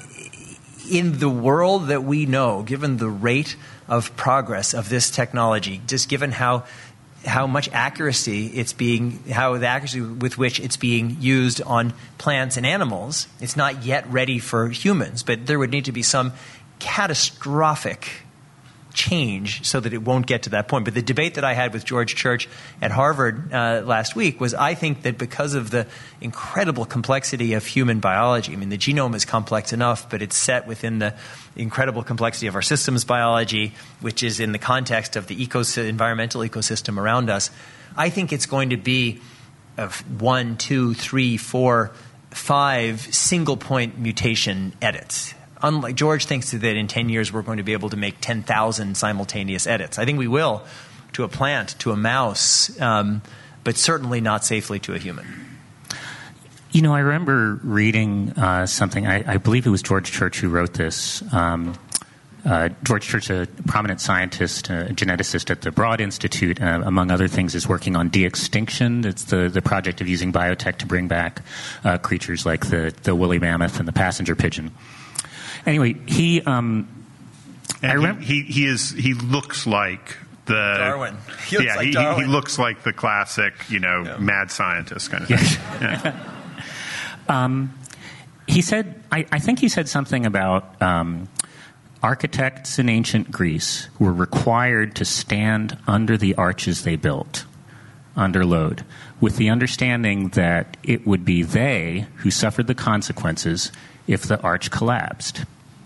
in the world that we know, given the rate of progress of this technology, just given how how much accuracy it's being, how the accuracy with which it's being used on plants and animals, it's not yet ready for humans. But there would need to be some catastrophic change so that it won't get to that point. But the debate that I had with George Church at Harvard uh, last week was I think that because of the incredible complexity of human biology, I mean, the genome is complex enough, but it's set within the incredible complexity of our systems biology, which is in the context of the ecosystem, environmental ecosystem around us. I think it's going to be of one, two, three, four, five single-point mutation edits. Unlike George thinks that in ten years we're going to be able to make ten thousand simultaneous edits. I think we will to a plant, to a mouse, um, but certainly not safely to a human.
You know, I remember reading uh, something, I, I believe it was George Church who wrote this. Um, uh, George Church, a prominent scientist, a geneticist at the Broad Institute, uh, among other things, is working on de-extinction. It's the, the project of using biotech to bring back uh, creatures like the, the woolly mammoth and the passenger pigeon. Anyway, he. Um,
and
I remember
he, he he is he looks like the
Darwin. He looks
yeah,
like
he,
Darwin.
he looks like the classic, you know,
yeah.
mad scientist kind of thing. Yeah.
um, he said, I, I think he said something about um, architects in ancient Greece were required to stand under the arches they built under load, with the understanding that it would be they who suffered the consequences if the arch collapsed.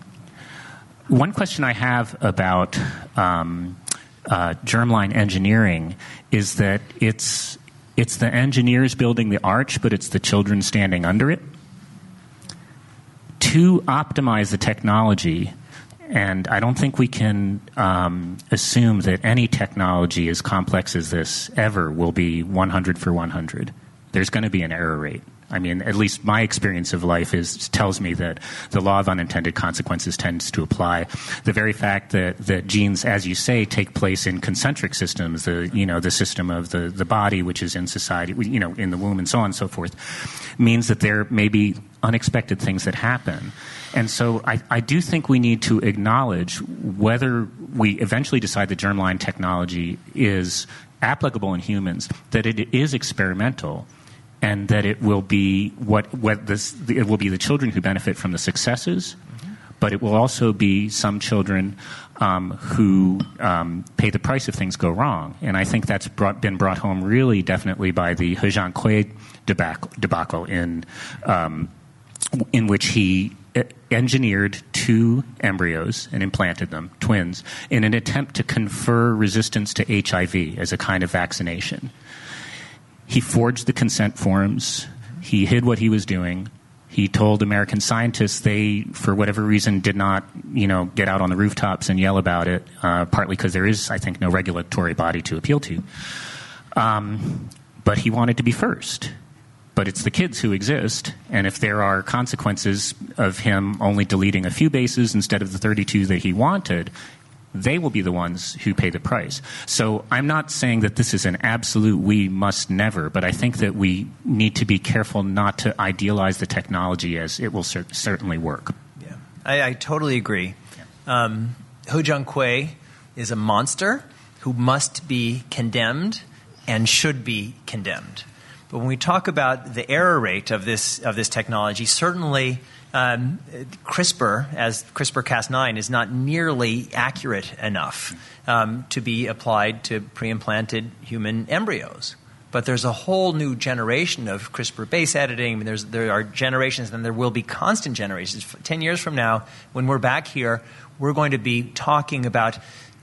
One question I have about um, uh, germline engineering is that it's it's the engineers building the arch, but it's the children standing under it. To optimize the technology, and I don't think we can um, assume that any technology as complex as this ever will be one hundred for one hundred. There's going to be an error rate. I mean, at least my experience of life is tells me that the law of unintended consequences tends to apply. The very fact that, that genes, as you say, take place in concentric systems, the you know the system of the, the body, which is in society, you know, in the womb and so on and so forth, means that there may be unexpected things that happen. And so I, I do think we need to acknowledge whether we eventually decide that germline technology is applicable in humans, that it is experimental, and that it will be what, what this, it will be the children who benefit from the successes, mm-hmm. but it will also be some children um, who um, pay the price if things go wrong. And I think that's brought, been brought home really definitely by the He Jiankui debacle, debacle in, um, in which he engineered two embryos and implanted them, twins, in an attempt to confer resistance to H I V as a kind of vaccination. He forged the consent forms. He hid what he was doing. He told American scientists they, for whatever reason, did not, you know, get out on the rooftops and yell about it, uh, partly because there is, I think, no regulatory body to appeal to. Um, but he wanted to be first. But it's the kids who exist, and if there are consequences of him only deleting a few bases instead of the thirty-two that he wanted, they will be the ones who pay the price. So I'm not saying that this is an absolute we must never, but I think that we need to be careful not to idealize the technology as it will cer- certainly work.
Yeah, I, I totally agree. Yeah. Um, He Jiankui is a monster who must be condemned and should be condemned. But when we talk about the error rate of this of this technology, certainly um, CRISPR, as CRISPR Cas nine, is not nearly accurate enough um, to be applied to pre-implanted human embryos. But there's a whole new generation of CRISPR base editing. I mean, there's, there are generations, and there will be constant generations. Ten years from now, when we're back here, we're going to be talking about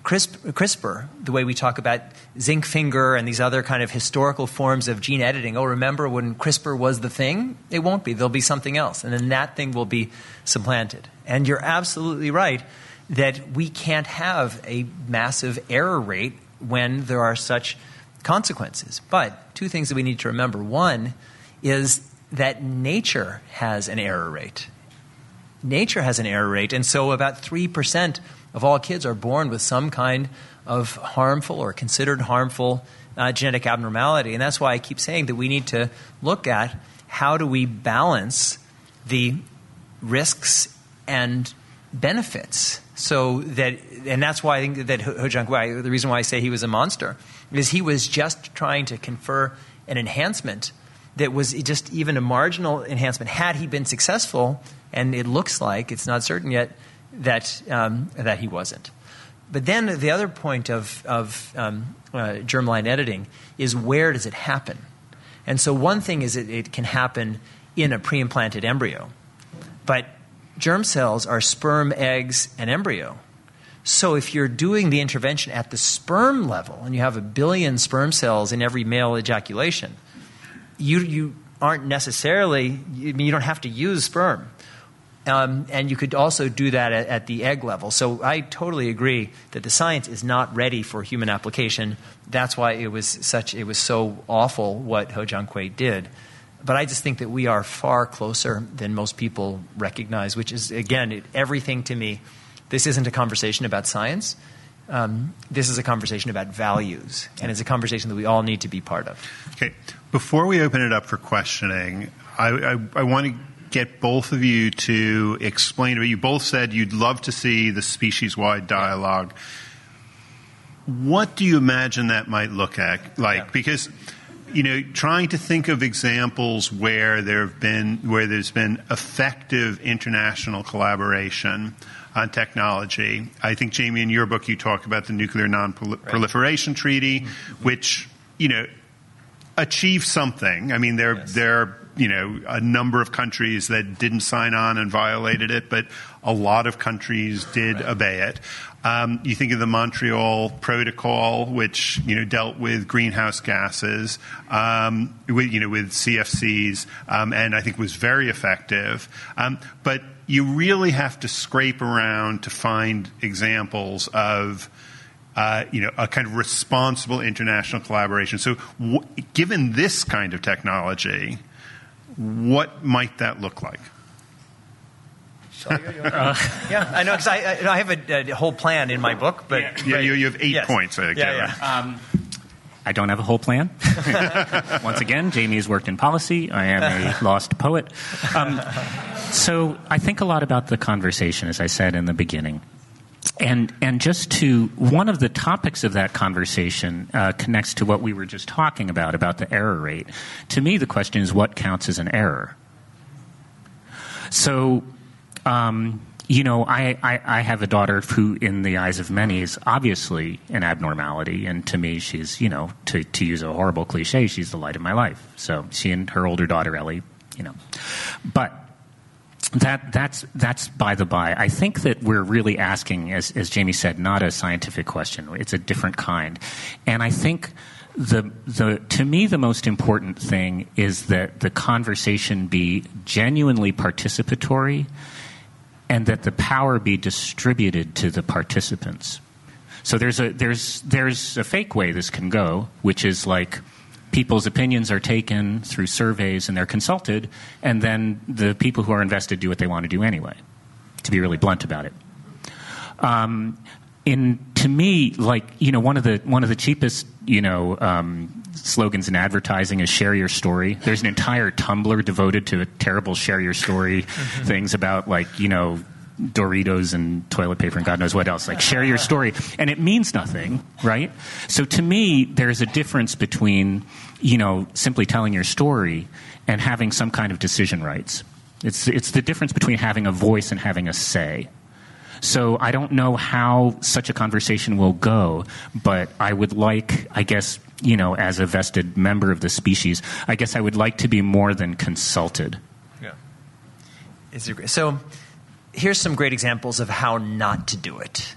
CRISPR, the way we talk about zinc finger and these other kind of historical forms of gene editing. Oh, remember when CRISPR was the thing? It won't be. There'll be something else. And then that thing will be supplanted. And you're absolutely right that we can't have a massive error rate when there are such consequences. But two things that we need to remember. One is that nature has an error rate. Nature has an error rate. And so about three percent of all kids are born with some kind of harmful or considered harmful uh, genetic abnormality. And that's why I keep saying that we need to look at how do we balance the risks and benefits. So that, and that's why I think that He Jiankui, the reason why I say he was a monster, is he was just trying to confer an enhancement that was just even a marginal enhancement. Had he been successful, and it looks like, it's not certain yet, that um, that he wasn't. But then the other point of, of um, uh, germline editing is, where does it happen? And so one thing is it, it can happen in a pre-implanted embryo. But germ cells are sperm, eggs, and embryo. So if you're doing the intervention at the sperm level, and you have a billion sperm cells in every male ejaculation, you, you aren't necessarily, I mean, you don't have to use sperm. Um, and you could also do that at, at the egg level. So I totally agree that the science is not ready for human application. That's why it was such it was so awful what He Jiankui did. But I just think that we are far closer than most people recognize, which is, again, it, everything to me. This isn't a conversation about science. Um, this is a conversation about values, and it's a conversation that we all need to be part of.
Okay. Before we open it up for questioning, I, I, I want to get both of you to explain to me. You both said you'd love to see the species-wide dialogue. What do you imagine that might look at, like? Yeah. Because, you know, trying to think of examples where there have been where there's been effective international collaboration on technology. I think, Jamie, in your book, you talk about the Nuclear Non-Proliferation right. Treaty, mm-hmm. which, you know, achieved something. I mean, there yes. there. you know, a number of countries that didn't sign on and violated it, but a lot of countries did right. obey it. Um, you think of the Montreal Protocol, which, you know, dealt with greenhouse gases, um, with, you know, with C F Cs, um, and I think was very effective. Um, but you really have to scrape around to find examples of Uh, you know, a kind of responsible international collaboration. So w- given this kind of technology, what might that look like?
Shall I go? Uh, yeah, I know, because I, I, I have a, a whole plan in my book. But
yeah, yeah you, you have eight
yes.
points. I
yeah, yeah.
Um, I don't have a whole plan. Once again, Jamie has worked in policy. I am a lost poet. Um, so I think a lot about the conversation, as I said in the beginning. And and just to, one of the topics of that conversation uh, connects to what we were just talking about, about the error rate. To me, the question is, what counts as an error? So um, you know, I, I, I have a daughter who, in the eyes of many, is obviously an abnormality. And to me, she's, you know, to, to use a horrible cliche, she's the light of my life. So she and her older daughter, Ellie, you know. But that that's that's by the by. I think that we're really asking, as, as Jamie said, not a scientific question. It's a different kind. And I think the the to me the most important thing is that the conversation be genuinely participatory, and that the power be distributed to the participants. So there's a there's there's a fake way this can go, which is like people's opinions are taken through surveys and they're consulted, and then the people who are invested do what they want to do anyway, to be really blunt about it. Um, in to me, like, you know, one of the one of the cheapest, you know, um, slogans in advertising is share your story. There's an entire Tumblr devoted to a terrible share your story mm-hmm. things about, like, you know, Doritos and toilet paper and God knows what else. Like, share your story. And it means nothing, right? So to me, there's a difference between, you know, simply telling your story and having some kind of decision rights. It's it's the difference between having a voice and having a say. So I don't know how such a conversation will go, but I would like, I guess, you know, as a vested member of the species, I guess I would like to be more than consulted.
Yeah. Is there, so here's some great examples of how not to do it.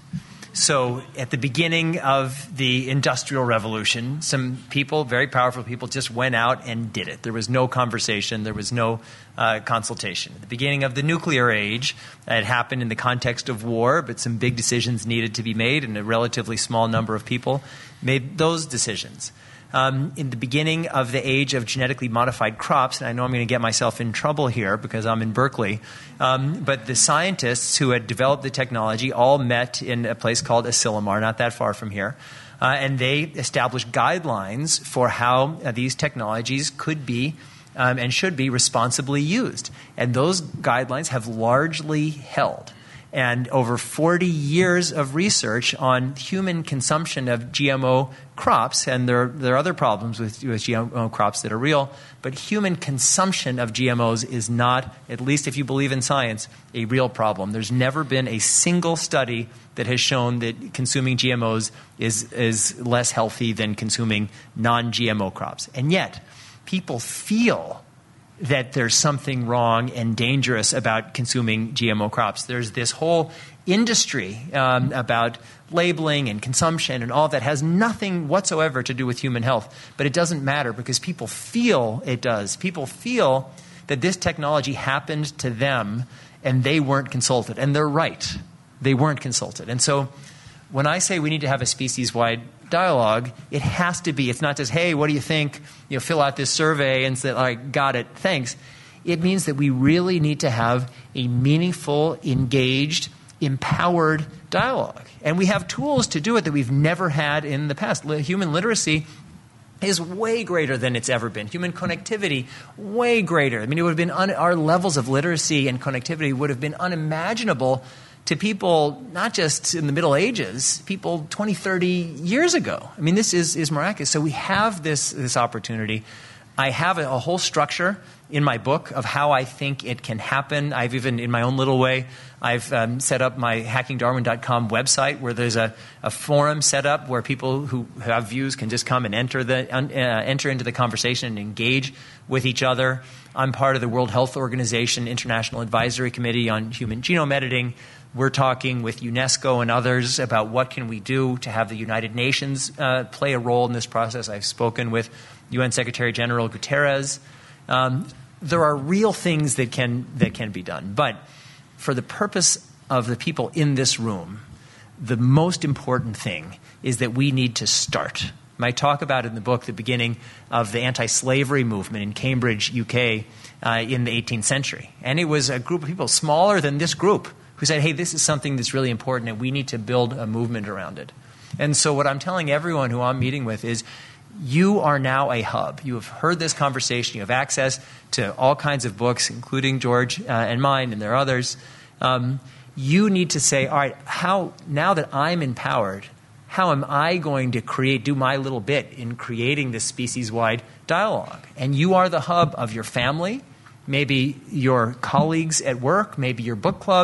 So at the beginning of the Industrial Revolution, some people, very powerful people, just went out and did it. There was no conversation. There was no uh, consultation. At the beginning of the nuclear age, it happened in the context of war, but some big decisions needed to be made, and a relatively small number of people made those decisions. Um, in the beginning of the age of genetically modified crops, and I know I'm going to get myself in trouble here because I'm in Berkeley, um, but the scientists who had developed the technology all met in a place called Asilomar, not that far from here, uh, and they established guidelines for how uh, these technologies could be um, and should be responsibly used. And those guidelines have largely held. And over forty years of research on human consumption of G M O crops, and there, there are other problems with, with G M O crops that are real, but human consumption of G M Os is not, at least if you believe in science, a real problem. There's never been a single study that has shown that consuming G M Os is, is less healthy than consuming non-G M O crops. And yet, people feel that there's something wrong and dangerous about consuming G M O crops. There's this whole industry um, about labeling and consumption and all that has nothing whatsoever to do with human health. But it doesn't matter because people feel it does. People feel that this technology happened to them and they weren't consulted. And they're right. They weren't consulted. And so when I say we need to have a species-wide dialogue, it has to be, it's not just, hey, what do you think? You know, fill out this survey and say, all right, got it, thanks. It means that we really need to have a meaningful, engaged, empowered dialogue. And we have tools to do it that we've never had in the past. Human literacy is way greater than it's ever been. Human connectivity, way greater. I mean, it would have been, un- our levels of literacy and connectivity would have been unimaginable to people not just in the Middle Ages, people twenty, thirty years ago. I mean, this is, is miraculous. So we have this, this opportunity. I have a, a whole structure in my book of how I think it can happen. I've even, in my own little way, I've um, set up my hacking darwin dot com website where there's a, a forum set up where people who have views can just come and enter the uh, enter into the conversation and engage with each other. I'm part of the World Health Organization International Advisory Committee on Human Genome Editing. We're talking with UNESCO and others about what can we do to have the United Nations uh, play a role in this process. I've spoken with U N Secretary General Guterres. Um, there are real things that can that can be done. But for the purpose of the people in this room, the most important thing is that we need to start. I talk about in the book the beginning of the anti-slavery movement in Cambridge, U K, uh, in the eighteenth century. And it was a group of people smaller than this group who said, hey, this is something that's really important and we need to build a movement around it. And so what I'm telling everyone who I'm meeting with is you are now a hub. You have heard this conversation. You have access to all kinds of books, including George uh, and mine, and there are others. Um, you need to say, all right, how now that I'm empowered, how am I going to create, do my little bit in creating this species-wide dialogue? And you are the hub of your family, maybe your colleagues at work, maybe your book club,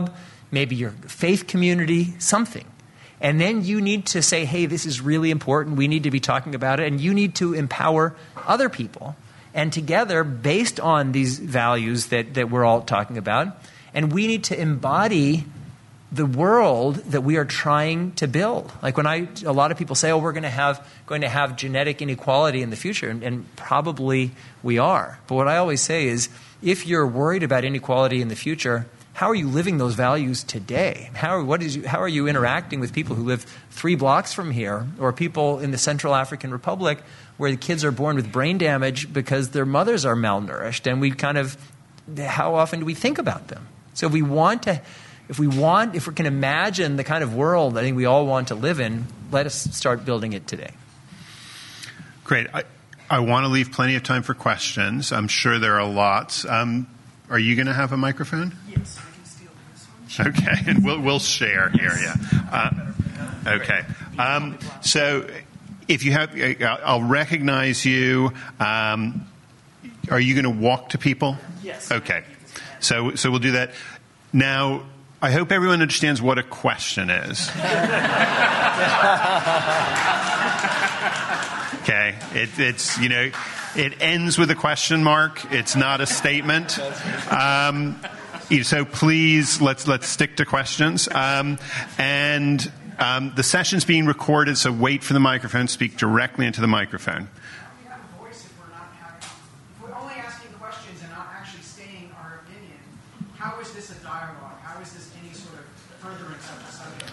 maybe your faith community, something. And then you need to say, hey, this is really important. We need to be talking about it. And you need to empower other people. And together, based on these values that, that we're all talking about, and we need to embody the world that we are trying to build. Like when I, a lot of people say, oh, we're going to have, going to have genetic inequality in the future. And, and probably we are. But what I always say is, if you're worried about inequality in the future, how are you living those values today? How are, what is you, how are you interacting with people who live three blocks from here, or people in the Central African Republic where the kids are born with brain damage because their mothers are malnourished? And we kind of, how often do we think about them? So if we want to, if we want, if we can imagine the kind of world I think we all want to live in, let us start building it today.
Great. I, I want to leave plenty of time for questions. I'm sure there are lots. Um, are you going to have a microphone?
Yes.
Okay, and we'll we'll share here. Yeah. Uh, okay. Um, so, if you have, I'll recognize you. Um, are you going to walk to people?
Yes.
Okay. So so we'll do that. Now, I hope everyone understands what a question is. Okay. It, it's you know, it ends with a question mark. It's not a statement. Um, So please, let's let's stick to questions. Um, and um, the session's being recorded, so wait for the microphone. Speak directly into the microphone.
We have a voice if we're not having, if we're only asking questions and not actually stating our opinion. How is this a dialogue? How is this any sort of furtherance of the subject?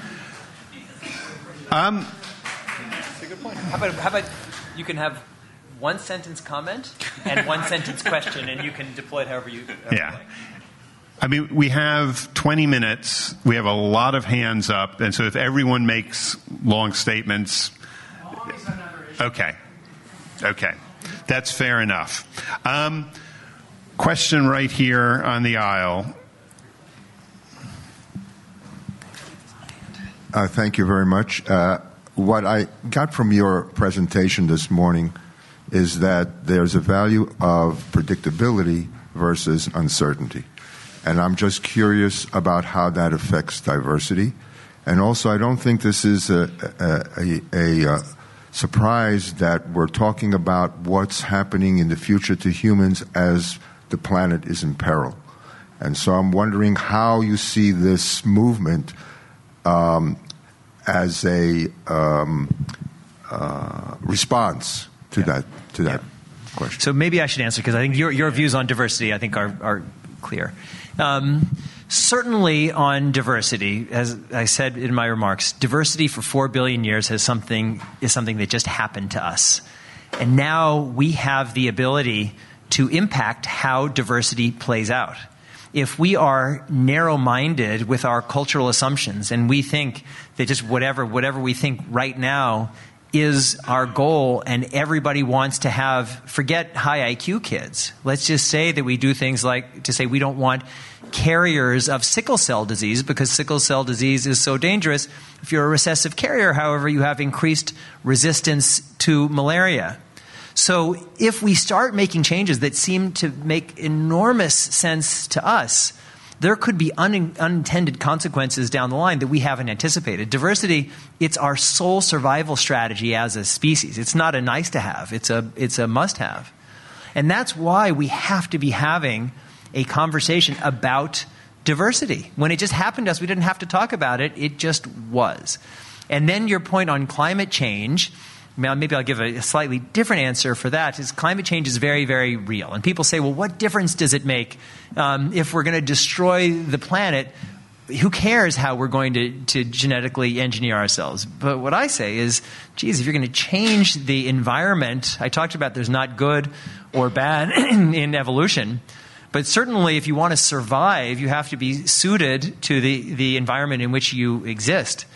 Um,
That's a good point. How about how about you can have one sentence comment and one sentence question, and you can deploy it however you. However
yeah.
you like.
I mean, we have twenty minutes. We have a lot of hands up. And so if everyone makes long statements. Okay. Okay. That's fair enough. Um, question right here on the aisle.
Uh, thank you very much. Uh, what I got from your presentation this morning is that there's a value of predictability versus uncertainty. And I'm just curious about how that affects diversity. And also, I don't think this is a, a, a, a, a surprise that we're talking about what's happening in the future to humans as the planet is in peril. And so I'm wondering how you see this movement um, as a um, uh, response to yeah. that to that yeah. question.
So maybe I should answer, because I think your your views on diversity, I think, are are clear. Um, certainly on diversity, as I said in my remarks, diversity for four billion years has something is something that just happened to us. And now we have the ability to impact how diversity plays out. If we are narrow-minded with our cultural assumptions and we think that just whatever whatever we think right now is our goal, and everybody wants to have, forget high I Q kids. Let's just say that we do things like to say we don't want carriers of sickle cell disease because sickle cell disease is so dangerous. If you're a recessive carrier, however, you have increased resistance to malaria. So if we start making changes that seem to make enormous sense to us, there could be un- unintended consequences down the line that we haven't anticipated. Diversity, it's our sole survival strategy as a species. It's not a nice to have. It's a, it's a must have. And that's why we have to be having a conversation about diversity. When it just happened to us, we didn't have to talk about it. It just was. And then your point on climate change, maybe I'll give a slightly different answer for that, is climate change is very, very real. And people say, well, what difference does it make um, if we're going to destroy the planet? Who cares how we're going to, to genetically engineer ourselves? But what I say is, geez, if you're going to change the environment, I talked about there's not good or bad in evolution, but certainly if you want to survive, you have to be suited to the, the environment in which you exist.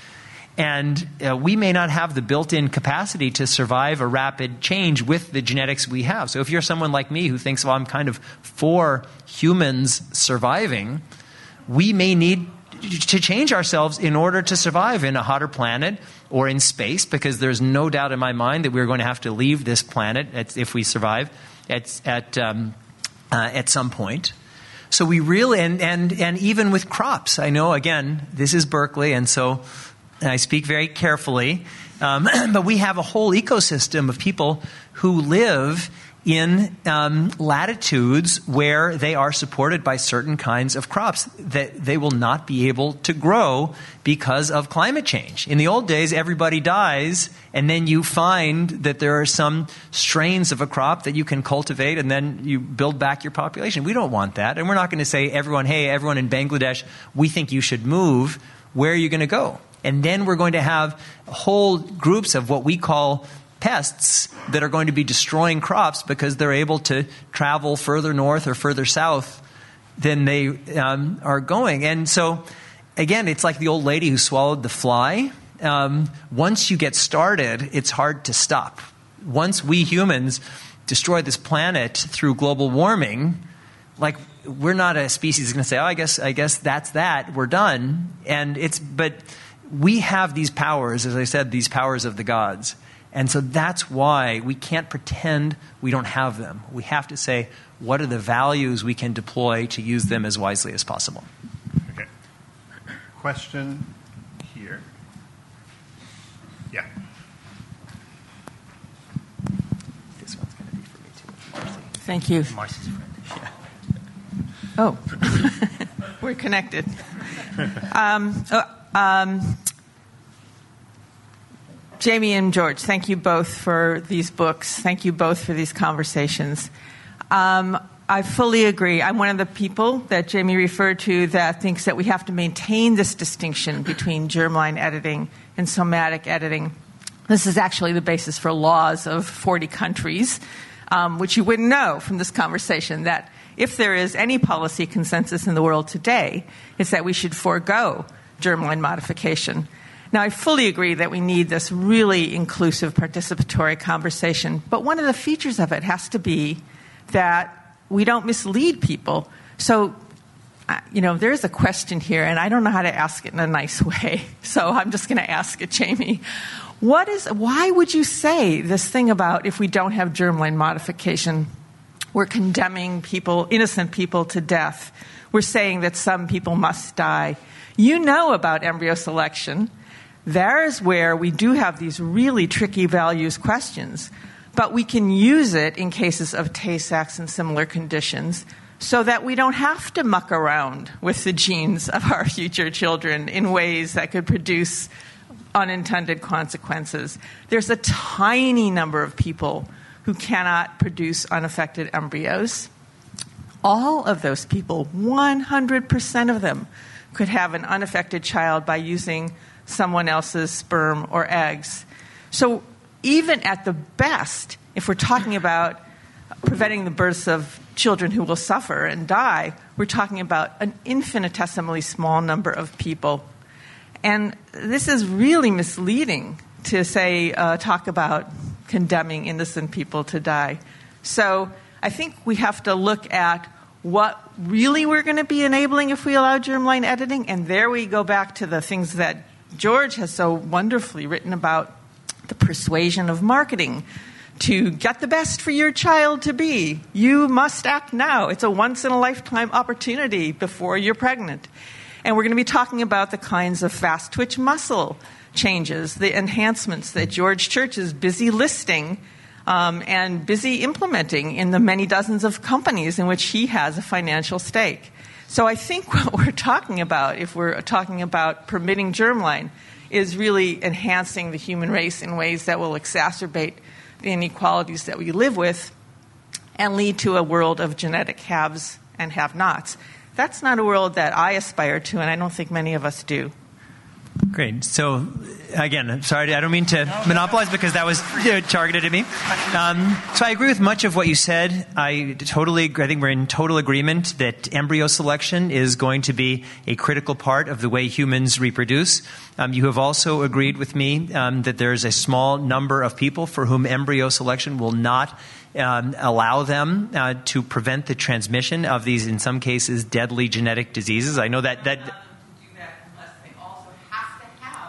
And uh, we may not have the built-in capacity to survive a rapid change with the genetics we have. So if you're someone like me who thinks, well, I'm kind of for humans surviving, we may need to change ourselves in order to survive in a hotter planet or in space, because there's no doubt in my mind that we're going to have to leave this planet at, if we survive at, at, um, uh, at some point.
So we really, and, and, and even with crops, I know, again, this is Berkeley, and so I speak very carefully, um, but we have a whole ecosystem of people who live in um, latitudes where they are supported by certain kinds of crops that they will not be able to grow because of climate change. In the old days, everybody dies, and then you find that there are some strains of a crop that you can cultivate, and then you build back your population. We don't want that, and we're not going to say, everyone, hey, everyone in Bangladesh, we think you should move. Where are you going to go? And then we're going to have whole groups of what we call pests that are going to be destroying crops because they're able to travel further north or further south than they um, are going. And so, again, it's like the old lady who swallowed the fly. Um, once you get started, it's hard to stop. Once we humans destroy this planet through global warming, like, we're not a species that's going to say, oh, I guess, I guess that's that. We're done. And it's, but we have these powers, as I said, these powers of the gods. And so that's why we can't pretend we don't have them. We have to say, what are the values we can deploy to use them as wisely as possible?
Okay. Question here. Yeah.
This one's going to be for me too. Marcy.
Thank you.
Marcy's friend. Yeah.
Oh, we're connected. Um, uh, um, Jamie and George, thank you both for these books. Thank you both for these conversations. Um, I fully agree. I'm one of the people that Jamie referred to that thinks that we have to maintain this distinction between germline editing and somatic editing. This is actually the basis for laws of forty countries, um, which you wouldn't know from this conversation, that if there is any policy consensus in the world today, it's that we should forego germline modification. Now, I fully agree that we need this really inclusive, participatory conversation, but one of the features of it has to be that we don't mislead people. So, uh, you know, there's a question here, and I don't know how to ask it in a nice way, so I'm just going to ask it, Jamie. What is, why would you say this thing about if we don't have germline modification, we're condemning people, innocent people, to death? We're saying that some people must die. You know about embryo selection. There is where we do have these really tricky values questions, but we can use it in cases of Tay-Sachs and similar conditions so that we don't have to muck around with the genes of our future children in ways that could produce unintended consequences. There's a tiny number of people who cannot produce unaffected embryos. All of those people, one hundred percent of them, could have an unaffected child by using someone else's sperm or eggs. So even at the best, if we're talking about preventing the births of children who will suffer and die, we're talking about an infinitesimally small number of people. And this is really misleading to say, uh, talk about condemning innocent people to die. So I think we have to look at what really we're going to be enabling if we allow germline editing. And there we go back to the things that George has so wonderfully written about, the persuasion of marketing. To get the best for your child to be, you must act now. It's a once-in-a-lifetime opportunity before you're pregnant. And we're going to be talking about the kinds of fast-twitch muscle changes, the enhancements that George Church is busy listing um, and busy implementing in the many dozens of companies in which he has a financial stake. So I think what we're talking about, if we're talking about permitting germline, is really enhancing the human race in ways that will exacerbate the inequalities that we live with and lead to a world of genetic haves and have-nots. That's not a world that I aspire to, and I don't think many of us do.
Great. So, again, I'm sorry, I don't mean to monopolize because that was you know, targeted at me. Um, so I agree with much of what you said. I totally agree. I think we're in total agreement that embryo selection is going to be a critical part of the way humans reproduce. Um, you have also agreed with me um, that there's a small number of people for whom embryo selection will not um, allow them uh, to prevent the transmission of these, in some cases, deadly genetic diseases. I know that... that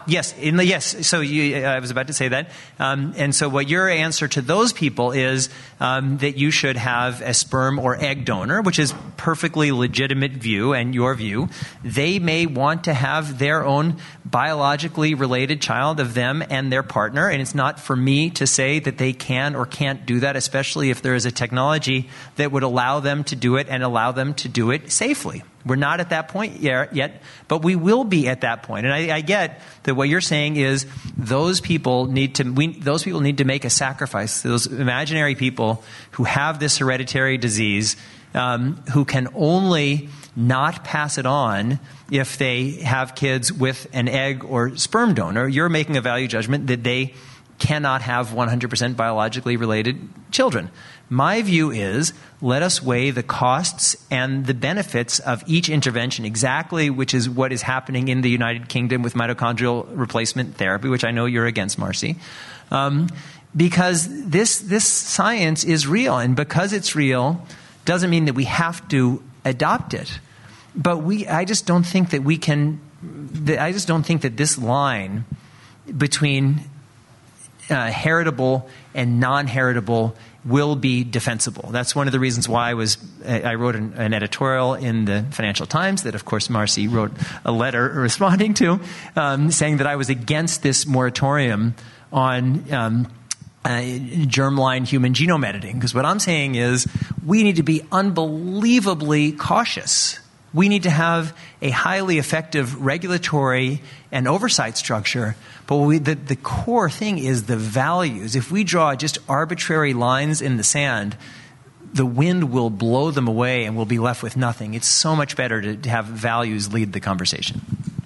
yes, in the, yes. So you, I was about to say that. Um, and so what your answer to those people is um, that you should have a sperm or egg donor, which is perfectly legitimate view and your view. They may want to have their own biologically related child of them and their partner, and it's not for me to say that they can or can't do that, especially if there is a technology that would allow them to do it and allow them to do it safely. We're not at that point yet, but we will be at that point. And I, I get that what you're saying is those people need to we, those people need to make a sacrifice. Those imaginary people who have this hereditary disease, um, who can only not pass it on if they have kids with an egg or sperm donor. You're making a value judgment that they cannot have one hundred percent biologically related children. My view is, let us weigh the costs and the benefits of each intervention, exactly which is what is happening in the United Kingdom with mitochondrial replacement therapy, which I know you're against, Marcy. Um, because this this science is real, and because it's real doesn't mean that we have to adopt it. But we, I just don't think that we can, I just don't think that this line between uh, heritable and non-heritable will be defensible. That's one of the reasons why I was I wrote an, an editorial in the Financial Times that, of course, Marcy wrote a letter responding to, um, saying that I was against this moratorium on um, uh, germline human genome editing. Because what I'm saying is we need to be unbelievably cautious. We need to have a highly effective regulatory and oversight structure. But we, the, the core thing is the values. If we draw just arbitrary lines in the sand, the wind will blow them away and we'll be left with nothing. It's so much better to, to have values lead the conversation.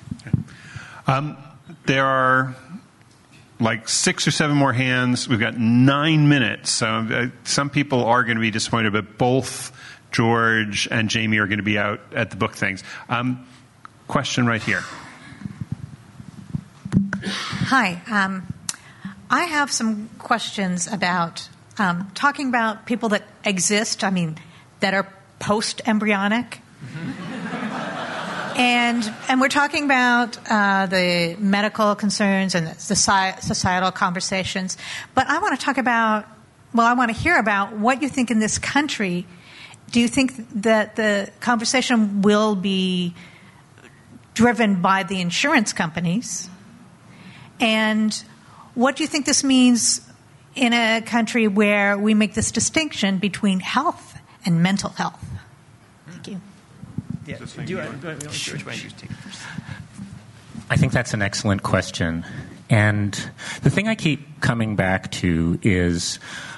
Um, there are like six or seven more hands. We've got nine minutes. So uh, some people are going to be disappointed, but both George and Jamie are going to be out at the book things. Um, question right here.
Hi. Um, I have some questions about um, talking about people that exist, I mean, that are post-embryonic. Mm-hmm. and and we're talking about uh, the medical concerns and the societal conversations. But I want to talk about, well, I want to hear about what you think in this country. Do you think that the conversation will be driven by the insurance companies? And what do you think this means in a country where we make this distinction between health and mental health? Thank you.
Yeah. Do you, uh, George, why don't you take it first?
I think that's an excellent question. And the thing I keep coming back to is...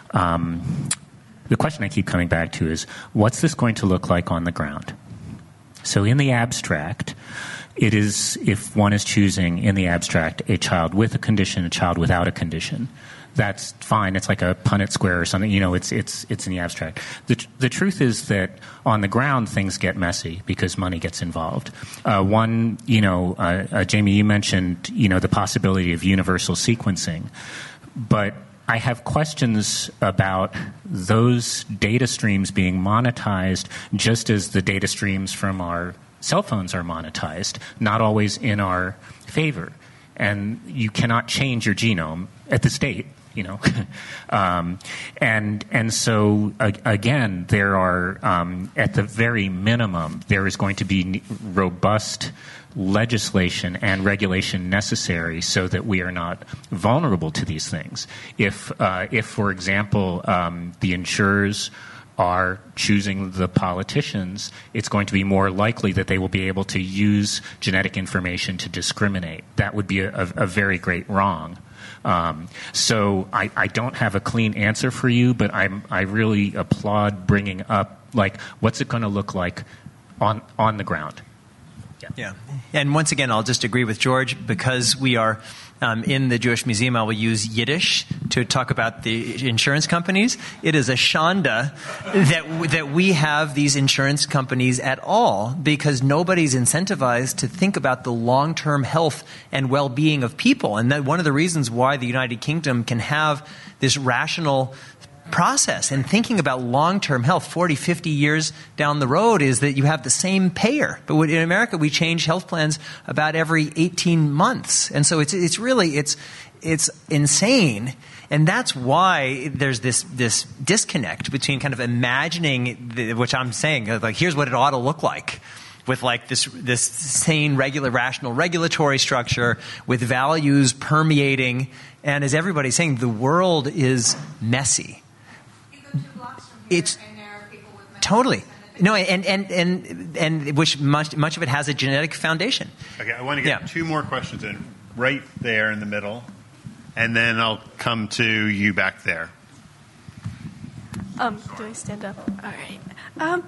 Um, The question I keep coming back to is, what's this going to look like on the ground? So in the abstract, it is, if one is choosing in the abstract a child with a condition, a child without a condition, that's fine. It's like a Punnett square or something. You know, it's it's it's in the abstract. The the truth is that on the ground things get messy because money gets involved. Uh, one, you know, uh, uh, Jamie, you mentioned, you know, the possibility of universal sequencing, but I have questions about those data streams being monetized just as the data streams from our cell phones are monetized, not always in our favor. And you cannot change your genome at the state, you know. um, and and so, uh, again, there are, um, at the very minimum, there is going to be robust legislation and regulation necessary so that we are not vulnerable to these things. If, uh, if for example, um, the insurers are choosing the politicians, it's going to be more likely that they will be able to use genetic information to discriminate. That would be a, a, a very great wrong. Um, so I, I don't have a clean answer for you, but I'm, I really applaud bringing up, like, what's it going to look like on on the ground? Yeah.
Yeah. And once again, I'll just agree with George, because we are um, in the Jewish Museum, I will use Yiddish to talk about the insurance companies. It is a shanda that, that we have these insurance companies at all, because nobody's incentivized to think about the long-term health and well-being of people. And that one of the reasons why the United Kingdom can have this rational
process. And thinking about long-term health, forty, fifty years down the road, is that you have the same payer. But in America, we change health plans about every eighteen months. And so it's it's really, it's it's insane. And that's why there's this this disconnect between kind of imagining, the, which I'm saying, like, here's what it ought to look like, with like this this sane, regular, rational regulatory structure with values permeating. And as everybody's saying, the world is messy.
You go two blocks from here
It's
and there are people with mental
totally.
illness.
No, and, and, and, and which much, much of it has a genetic foundation.
Okay, I want to get
Yeah.
two more questions in right there in the middle, and then I'll come to you back there.
Um, do I stand up? All right. Um,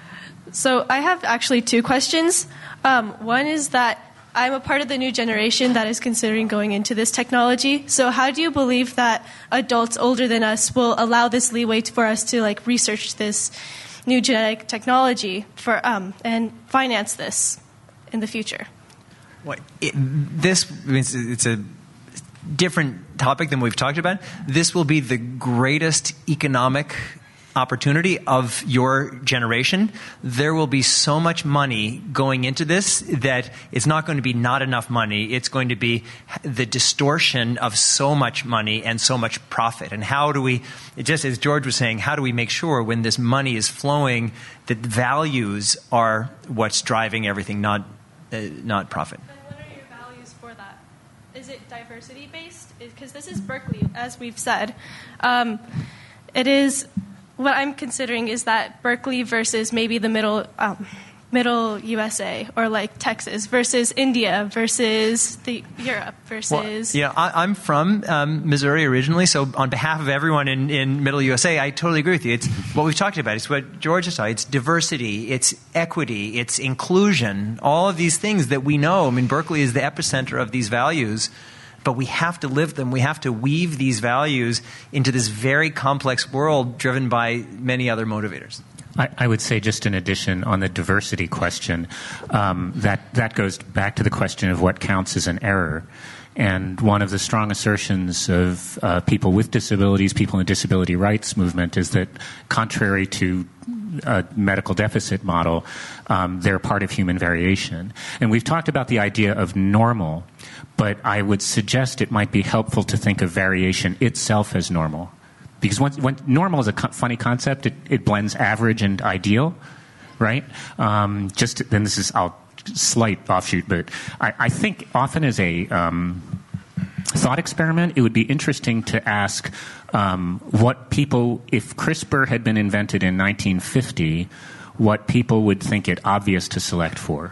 so I have actually two questions. Um, one is that I'm a part of the new generation that is considering going into this technology. So how do you believe that adults older than us will allow this leeway to, for us to like research this new genetic technology for um, and finance this in the future?
Well, it, this it's a different topic than we've talked about. This will be the greatest economic opportunity of your generation. There will be so much money going into this that it's not going to be not enough money. It's going to be the distortion of so much money and so much profit. And how do we, just as George was saying, how do we make sure when this money is flowing that values are what's driving everything, not uh, not profit?
And what are your values for that? Is it diversity based? Because this is Berkeley, as we've said. Um, it is. What I'm considering is that Berkeley versus maybe the middle um, middle U S A, or like Texas versus India versus the Europe versus.
Well, yeah, I, I'm from um, Missouri originally, so on behalf of everyone in, in middle U S A, I totally agree with you. It's what we've talked about. It's what George has talked. It's diversity, it's equity, it's inclusion. All of these things that we know. I mean, Berkeley is the epicenter of these values. But we have to live them. We have to weave these values into this very complex world driven by many other motivators.
I, I would say, just in addition, on the diversity question, um, that, that goes back to the question of what counts as an error. And one of the strong assertions of uh, people with disabilities, people in the disability rights movement, is that contrary to a medical deficit model, um, they're part of human variation. And we've talked about the idea of normal, but I would suggest it might be helpful to think of variation itself as normal. Because when, when normal is a co- funny concept, it, it blends average and ideal, right? Um, just then this is I'll slight offshoot, but I, I think often as a um, thought experiment, it would be interesting to ask um, what people, if CRISPR had been invented in nineteen fifty, what people would think it obvious to select for.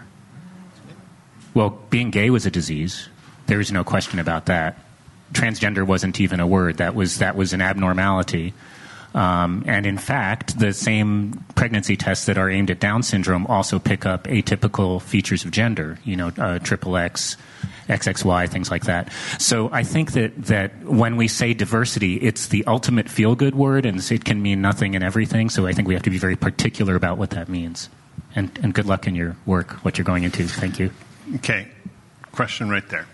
Well, being gay was a disease. There is no question about that. Transgender wasn't even a word. That was that was an abnormality. Um, and in fact, the same pregnancy tests that are aimed at Down syndrome also pick up atypical features of gender, you know, uh, triple X, X X Y, things like that. So I think that, that when we say diversity, it's the ultimate feel-good word, and it can mean nothing and everything. So I think we have to be very particular about what that means. And, and good luck in your work, what you're going into. Thank you.
Okay. Question right there.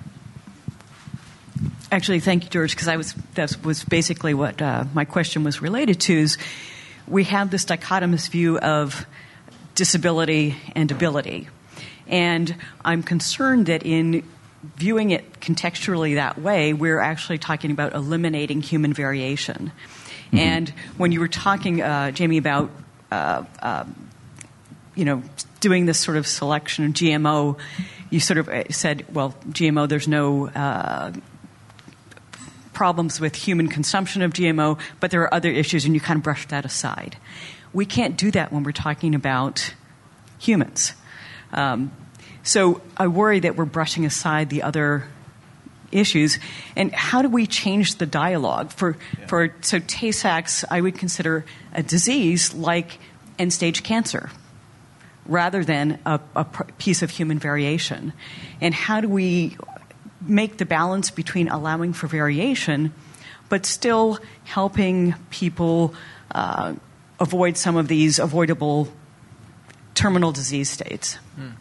Actually, thank you, George, because I was that was basically what uh, my question was related to. Is we have this dichotomous view of disability and ability, and I'm concerned that in viewing it contextually that way, we're actually talking about eliminating human variation. Mm-hmm. And when you were talking, uh, Jamie, about uh, uh, you know doing this sort of selection of G M O, you sort of said, well, G M O, there's no uh, problems with human consumption of G M O, but there are other issues, and you kind of brush that aside. We can't do that when we're talking about humans. Um, so I worry that we're brushing aside the other issues. And how do we change the dialogue? For, yeah. for so Tay-Sachs, I would consider a disease like end-stage cancer, rather than a, a piece of human variation. And how do we make the balance between allowing for variation but still helping people uh, avoid some of these avoidable terminal disease states?
Hmm.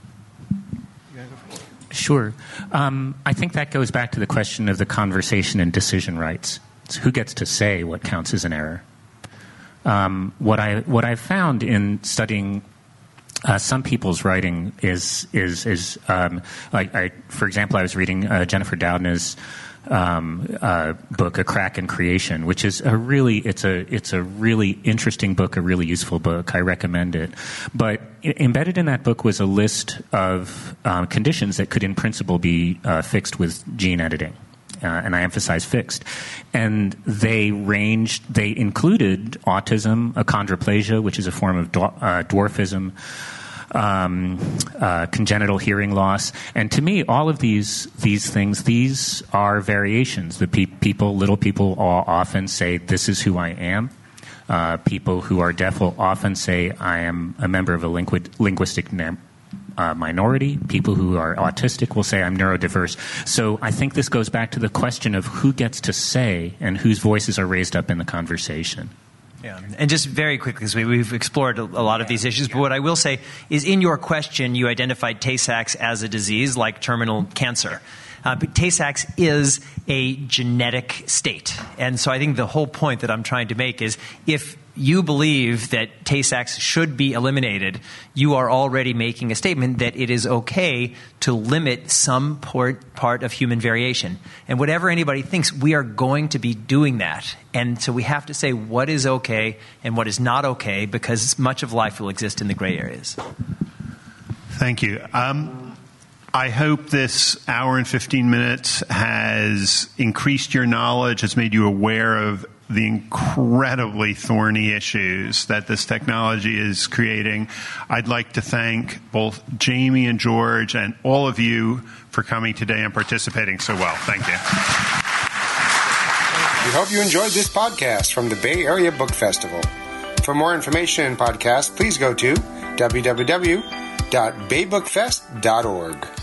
Sure. Um, I think that goes back to the question of the conversation and decision rights. So who gets to say what counts as an error? um, what I what I found in studying uh, some people's writing is is is um, like I, for example, I was reading uh, Jennifer Doudna's um, uh, book, A Crack in Creation, which is a really it's a it's a really interesting book, a really useful book. I recommend it. But I- embedded in that book was a list of um, conditions that could, in principle, be uh, fixed with gene editing. Uh, and I emphasize fixed. And they ranged, they included autism, achondroplasia, which is a form of dwar- uh, dwarfism, um, uh, congenital hearing loss. And to me, all of these these things, these are variations. The pe- people, little people all often say, this is who I am. Uh, people who are deaf will often say, I am a member of a lingu- linguistic nam- Uh, minority. People who are autistic will say I'm neurodiverse. So I think this goes back to the question of who gets to say and whose voices are raised up in the conversation.
Yeah. And just very quickly, because we, we've explored a, a lot of these issues, but what I will say is in your question, you identified Tay-Sachs as a disease like terminal cancer. Uh, but Tay-Sachs is a genetic state. And so I think the whole point that I'm trying to make is if you believe that Tay-Sachs should be eliminated, you are already making a statement that it is okay to limit some part, part of human variation. And whatever anybody thinks, we are going to be doing that. And so we have to say what is okay and what is not okay, because much of life will exist in the gray areas.
Thank you. Um, I hope this hour and fifteen minutes has increased your knowledge, has made you aware of the incredibly thorny issues that this technology is creating. I'd like to thank both Jamie and George and all of you for coming today and participating so well. Thank you.
We hope you enjoyed this podcast from the Bay Area Book Festival. For more information and podcasts, please go to w w w dot bay book fest dot org.